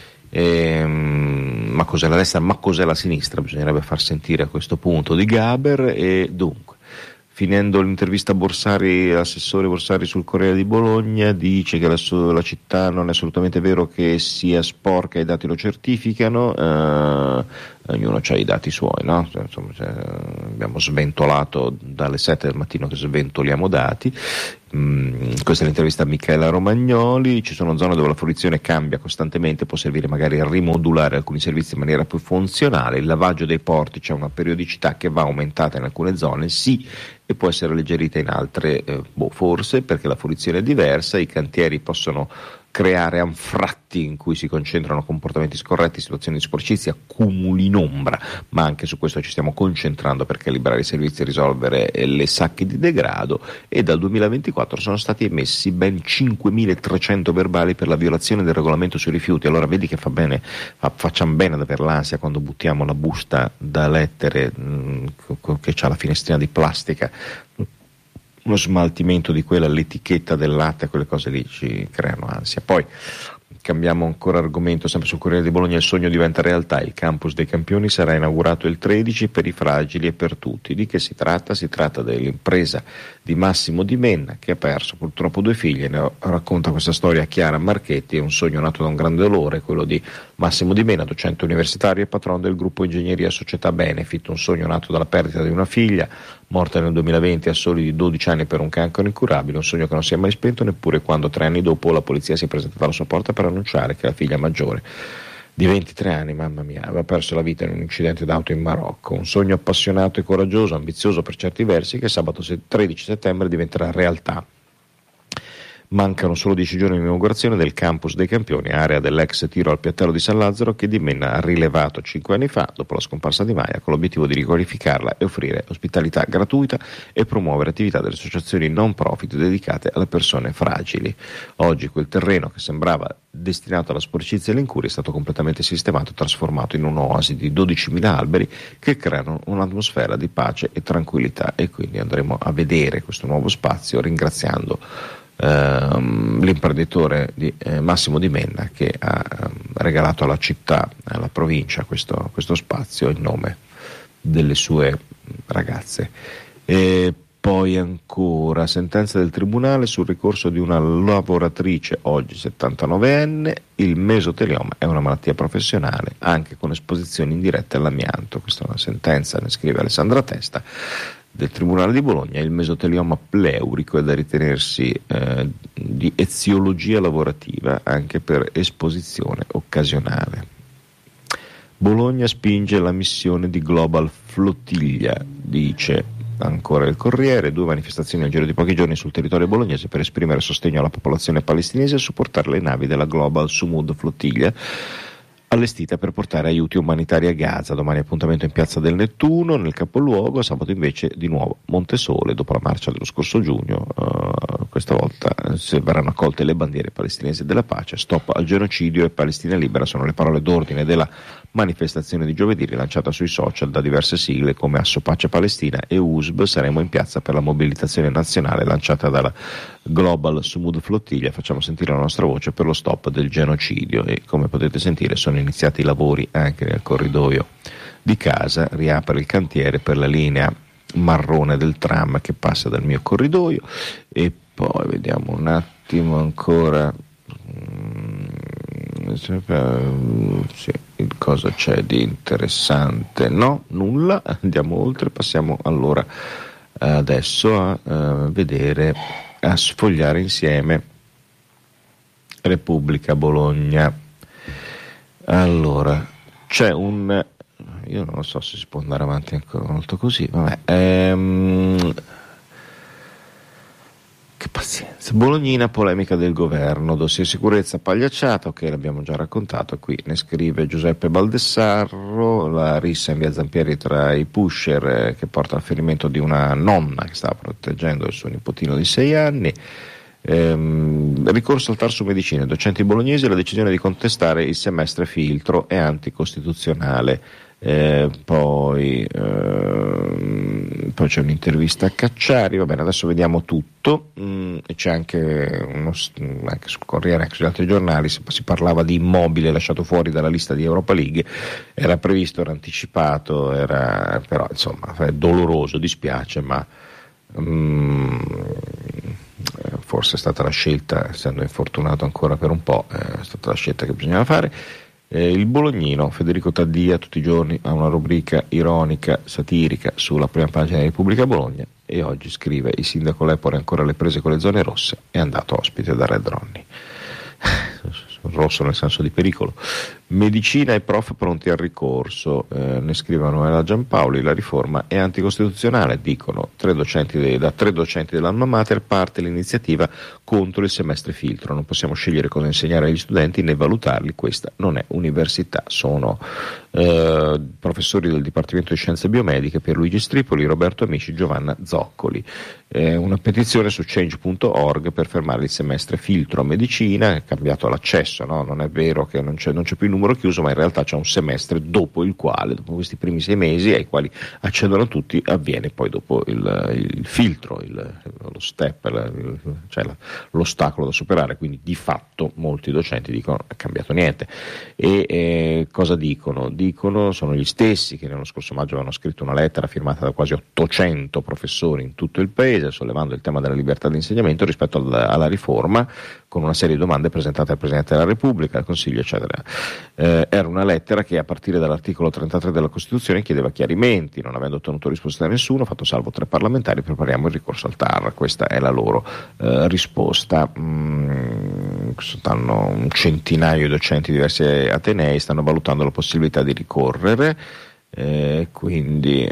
Ma cos'è la destra, ma cos'è la sinistra? Bisognerebbe far sentire a questo punto di Gaber. E dunque, finendo l'intervista a Borsari, l'assessore Borsari sul Corriere di Bologna dice che la città non è assolutamente vero che sia sporca, i dati lo certificano. Ognuno ha i dati suoi, no? Insomma, abbiamo sventolato dalle 7 del mattino che sventoliamo dati. Questa è l'intervista a Michela Romagnoli. Ci sono zone dove la fruizione cambia costantemente, può servire magari a rimodulare alcuni servizi in maniera più funzionale. Il lavaggio dei porti c'è una periodicità che va aumentata in alcune zone, sì, e può essere alleggerita in altre, forse, perché la fruizione è diversa. I cantieri possono creare anfratti in cui si concentrano comportamenti scorretti, situazioni di sporcizia, accumuli in ombra, ma anche su questo ci stiamo concentrando per calibrare i servizi e risolvere le sacche di degrado. E dal 2024 sono stati emessi ben 5.300 verbali per la violazione del regolamento sui rifiuti. Allora vedi che facciamo bene ad avere l'ansia quando buttiamo la busta da lettere che c'ha la finestrina di plastica, uno smaltimento di quella, l'etichetta del latte, quelle cose lì ci creano ansia. Poi cambiamo ancora argomento, sempre sul Corriere di Bologna. Il sogno diventa realtà, il campus dei Campioni sarà inaugurato il 13 per i fragili e per tutti. Di che si tratta? Si tratta dell'impresa di Massimo Di Menna, che ha perso purtroppo 2 figlie. Ne racconta questa storia Chiara Marchetti. È un sogno nato da un grande dolore, quello di Massimo Di Menna, docente universitario e patron del gruppo Ingegneria Società Benefit. Un sogno nato dalla perdita di una figlia, morta nel 2020 a soli 12 anni per un cancro incurabile. Un sogno che non si è mai spento neppure quando 3 anni dopo la polizia si è presentata alla sua porta per annunciare che la figlia maggiore, di 23 anni, mamma mia, aveva perso la vita in un incidente d'auto in Marocco. Un sogno appassionato e coraggioso, ambizioso per certi versi, che sabato 13 settembre diventerà realtà. Mancano solo 10 giorni all'inaugurazione del campus dei Campioni, area dell'ex tiro al piattello di San Lazzaro, che Di Menna ha rilevato 5 anni fa dopo la scomparsa di Maia, con l'obiettivo di riqualificarla e offrire ospitalità gratuita e promuovere attività delle associazioni non profit dedicate alle persone fragili. Oggi quel terreno che sembrava destinato alla sporcizia e all'incuria è stato completamente sistemato e trasformato in un'oasi di 12.000 alberi che creano un'atmosfera di pace e tranquillità, e quindi andremo a vedere questo nuovo spazio ringraziando l'imprenditore di Massimo Di Menna, che ha regalato alla città, alla provincia, questo spazio in nome delle sue ragazze. E poi ancora sentenza del tribunale sul ricorso di una lavoratrice, oggi 79enne. Il mesotelioma è una malattia professionale anche con esposizioni indirette all'amianto. Questa è una sentenza, ne scrive Alessandra Testa, del Tribunale di Bologna. Il mesotelioma pleurico è da ritenersi di eziologia lavorativa anche per esposizione occasionale. Bologna spinge la missione di Global Flottiglia, dice ancora il Corriere. 2 manifestazioni al giro di pochi giorni sul territorio bolognese per esprimere sostegno alla popolazione palestinese e supportare le navi della Global Sumud Flottiglia, allestita per portare aiuti umanitari a Gaza. Domani appuntamento in Piazza del Nettuno, nel capoluogo. Sabato invece di nuovo Montesole, dopo la marcia dello scorso giugno. Questa volta se verranno accolte le bandiere palestinesi della pace. Stop al genocidio e Palestina libera sono le parole d'ordine della manifestazione di giovedì, rilanciata sui social da diverse sigle come Asso Pace Palestina e USB. Saremo in piazza per la mobilitazione nazionale lanciata dalla Global Sumud Flottiglia. Facciamo sentire la nostra voce per lo stop del genocidio. E come potete sentire sono iniziati i lavori anche nel corridoio di casa. Riapre il cantiere per la linea marrone del tram che passa dal mio corridoio. E poi vediamo un attimo ancora cosa c'è di interessante. No, nulla. Andiamo oltre, passiamo allora adesso a vedere, a sfogliare insieme Repubblica Bologna. Allora, c'è io non so se si può andare avanti ancora molto così, vabbè. Che pazienza. Bolognina, polemica del governo, dossier sicurezza pagliacciata, ok, l'abbiamo già raccontato, qui ne scrive Giuseppe Baldessarro, la rissa in via Zampieri tra i pusher che porta al ferimento di una nonna che stava proteggendo il suo nipotino di 6 anni. Ricorso al Tarso Medicina, docenti bolognesi, la decisione di contestare il semestre filtro è anticostituzionale. Poi c'è un'intervista a Cacciari, va bene, adesso vediamo tutto, e c'è anche anche sul Corriere, anche sugli altri giornali si parlava di immobile lasciato fuori dalla lista di Europa League, era previsto, era anticipato, però insomma è doloroso, dispiace, ma forse è stata la scelta, essendo infortunato ancora per un po', è stata la scelta che bisognava fare. Il Bolognino, Federico Taddia, tutti i giorni ha una rubrica ironica, satirica sulla prima pagina di Repubblica Bologna, e oggi scrive: il sindaco Lepore ancora alle prese con le zone rosse, è andato ospite da Red Ronnie. Rosso nel senso di pericolo. Medicina e prof pronti al ricorso, ne scrive Manuela Giampaoli, la riforma è anticostituzionale, dicono da tre docenti dell'Alma Mater parte l'iniziativa contro il semestre filtro, non possiamo scegliere cosa insegnare agli studenti né valutarli, questa non è università. Sono professori del Dipartimento di Scienze Biomediche Pierluigi Stripoli, Roberto Amici, Giovanna Zoccoli. Una petizione su change.org per fermare il semestre filtro a medicina, è cambiato l'accesso, no? Non è vero che non c'è più il numero chiuso, ma in realtà c'è un semestre dopo il quale, dopo questi primi 6 mesi ai quali accedono tutti, avviene poi dopo il filtro, lo step, cioè l'ostacolo da superare, quindi di fatto molti docenti dicono non è cambiato niente. E cosa dicono? Sono gli stessi che nello scorso maggio avevano scritto una lettera firmata da quasi 800 professori in tutto il paese, sollevando il tema della libertà di insegnamento rispetto alla riforma, con una serie di domande presentate al Presidente della Repubblica, al Consiglio, eccetera. Era una lettera che a partire dall'articolo 33 della Costituzione chiedeva chiarimenti, non avendo ottenuto risposta da nessuno, fatto salvo 3 parlamentari, prepariamo il ricorso al TAR. Questa è la loro risposta. Stanno un centinaio di docenti di diversi atenei stanno valutando la possibilità di ricorrere, quindi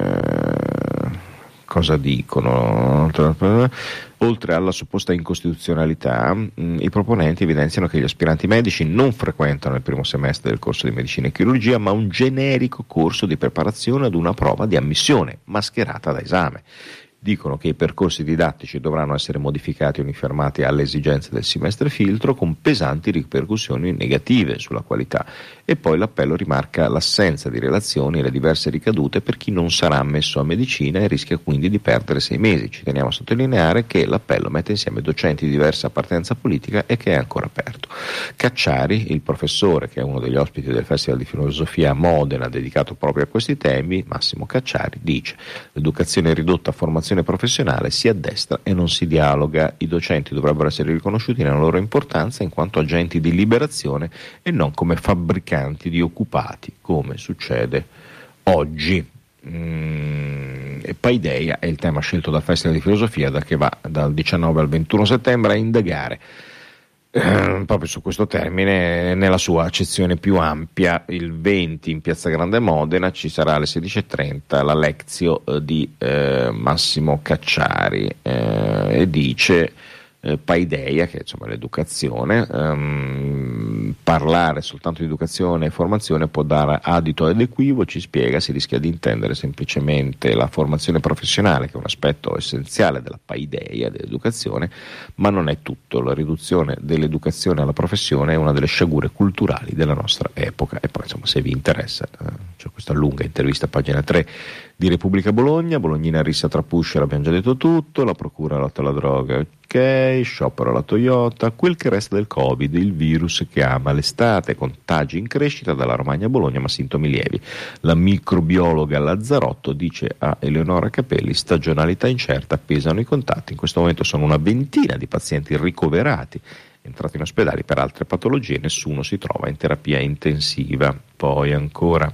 cosa dicono? Oltre alla supposta incostituzionalità, i proponenti evidenziano che gli aspiranti medici non frequentano il primo semestre del corso di medicina e chirurgia, ma un generico corso di preparazione ad una prova di ammissione, mascherata da esame. Dicono che i percorsi didattici dovranno essere modificati e uniformati alle esigenze del semestre filtro, con pesanti ripercussioni negative sulla qualità. E poi l'appello rimarca l'assenza di relazioni e le diverse ricadute per chi non sarà ammesso a medicina e rischia quindi di perdere 6 mesi. Ci teniamo a sottolineare che l'appello mette insieme docenti di diversa appartenenza politica e che è ancora aperto. Cacciari, il professore che è uno degli ospiti del Festival di Filosofia a Modena dedicato proprio a questi temi, Massimo Cacciari, dice: l'educazione è ridotta a formazione professionale, si addestra e non si dialoga. I docenti dovrebbero essere riconosciuti nella loro importanza in quanto agenti di liberazione e non come fabbricanti di occupati, come succede oggi. E Paideia è il tema scelto dal Festival di Filosofia, che va dal 19 al 21 settembre a indagare proprio su questo termine nella sua accezione più ampia. Il 20 in Piazza Grande Modena ci sarà alle 16:30 la Lectio di Massimo Cacciari, e dice Paideia che insomma l'educazione, parlare soltanto di educazione e formazione può dare adito ad equivoci, spiega, si rischia di intendere semplicemente la formazione professionale, che è un aspetto essenziale della paideia dell'educazione, ma non è tutto. La riduzione dell'educazione alla professione è una delle sciagure culturali della nostra epoca. E poi insomma, se vi interessa, c'è questa lunga intervista a pagina 3 di Repubblica Bologna. Bolognina rissa tra pusher, abbiamo già detto tutto, la procura lotta alla droga, ok, sciopero alla Toyota, quel che resta del Covid, il virus che ama l'estate, contagi in crescita dalla Romagna a Bologna ma sintomi lievi. La microbiologa Lazzarotto dice a Eleonora Capelli: stagionalità incerta, pesano i contatti, in questo momento sono una ventina di pazienti ricoverati, entrati in ospedale per altre patologie, nessuno si trova in terapia intensiva. Poi ancora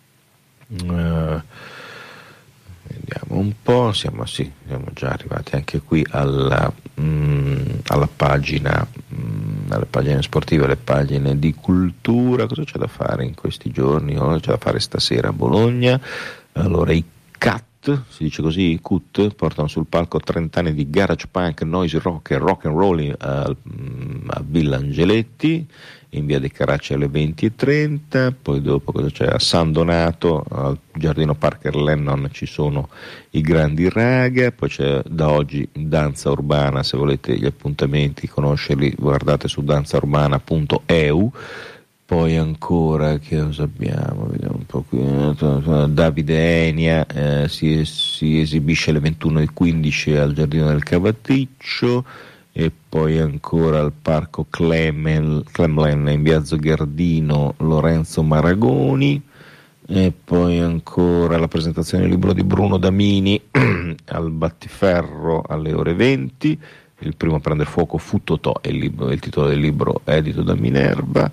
vediamo un po', siamo già arrivati anche qui alla pagina le pagine sportive, le pagine di cultura. Cosa c'è da fare in questi giorni? Cosa c'è da fare stasera a Bologna? Allora, i CUT, si dice così, i CUT portano sul palco 30 anni di garage punk, noise rock e rock and roll a Villa Angeletti, in via dei Caracci alle 20:30. Poi dopo cosa c'è? A San Donato, al Giardino Parker Lennon, ci sono i Grandi Raga. Poi c'è da oggi danza urbana, se volete gli appuntamenti, conoscerli, guardate su danzaurbana.eu. Poi ancora, che cosa abbiamo? Vediamo un po' qui. Davide Enia si esibisce alle 21:15 al Giardino del Cavaticcio. E poi ancora al Parco Clemlen in via Zogherdino Lorenzo Maragoni. E poi ancora la presentazione del libro di Bruno Damini al Battiferro alle ore 20. Il primo a prendere fuoco fu Totò, il titolo del libro edito da Minerva.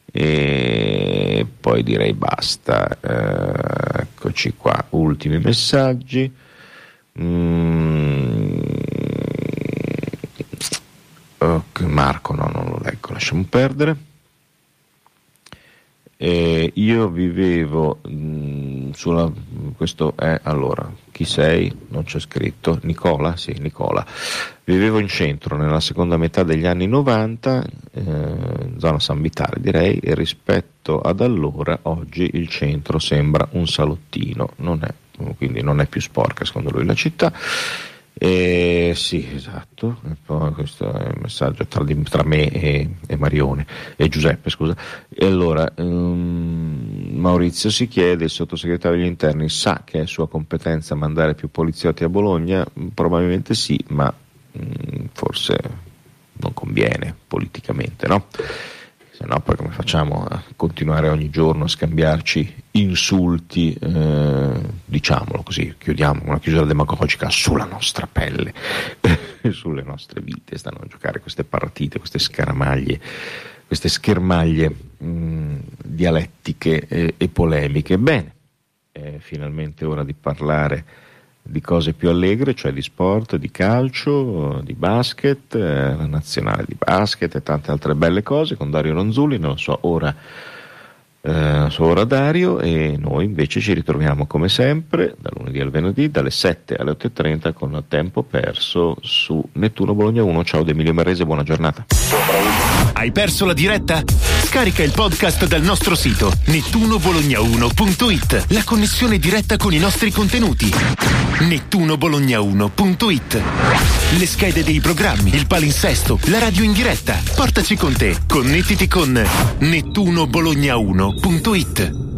E poi direi basta. Eccoci qua, ultimi messaggi. Marco, no, non lo leggo, lasciamo perdere. Io vivevo questo è, allora, chi sei? Non c'è scritto. Nicola? Sì, Nicola. Vivevo in centro nella seconda metà degli anni 90, zona San Vitale direi, e rispetto ad allora oggi il centro sembra un salottino, quindi non è più sporca secondo lui la città. Sì, esatto. E poi questo è il messaggio tra me e Marione e Giuseppe, scusa. E allora Maurizio si chiede: il sottosegretario degli interni sa che è sua competenza mandare più poliziotti a Bologna? Probabilmente sì, ma forse non conviene politicamente, no? Se no, poi come facciamo a continuare ogni giorno a scambiarci insulti, diciamolo così, chiudiamo una chiusura demagogica sulla nostra pelle, sulle nostre vite, stanno a giocare queste partite, queste schermaglie dialettiche e polemiche. Bene, è finalmente ora di parlare di cose più allegre, cioè di sport, di calcio, di basket, la nazionale di basket e tante altre belle cose con Dario Ronzulli nella sua ora Dario, e noi invece ci ritroviamo come sempre dal lunedì al venerdì dalle 7 alle 8:30 con A Tempo Perso su Nettuno Bologna 1. Ciao da Emilio Marrese, buona giornata. Hai perso la diretta? Scarica il podcast dal nostro sito nettunobologna1.it, la connessione diretta con i nostri contenuti. nettunobologna1.it, le schede dei programmi, il palinsesto, la radio in diretta. Portaci con te, connettiti con nettunobologna1.it.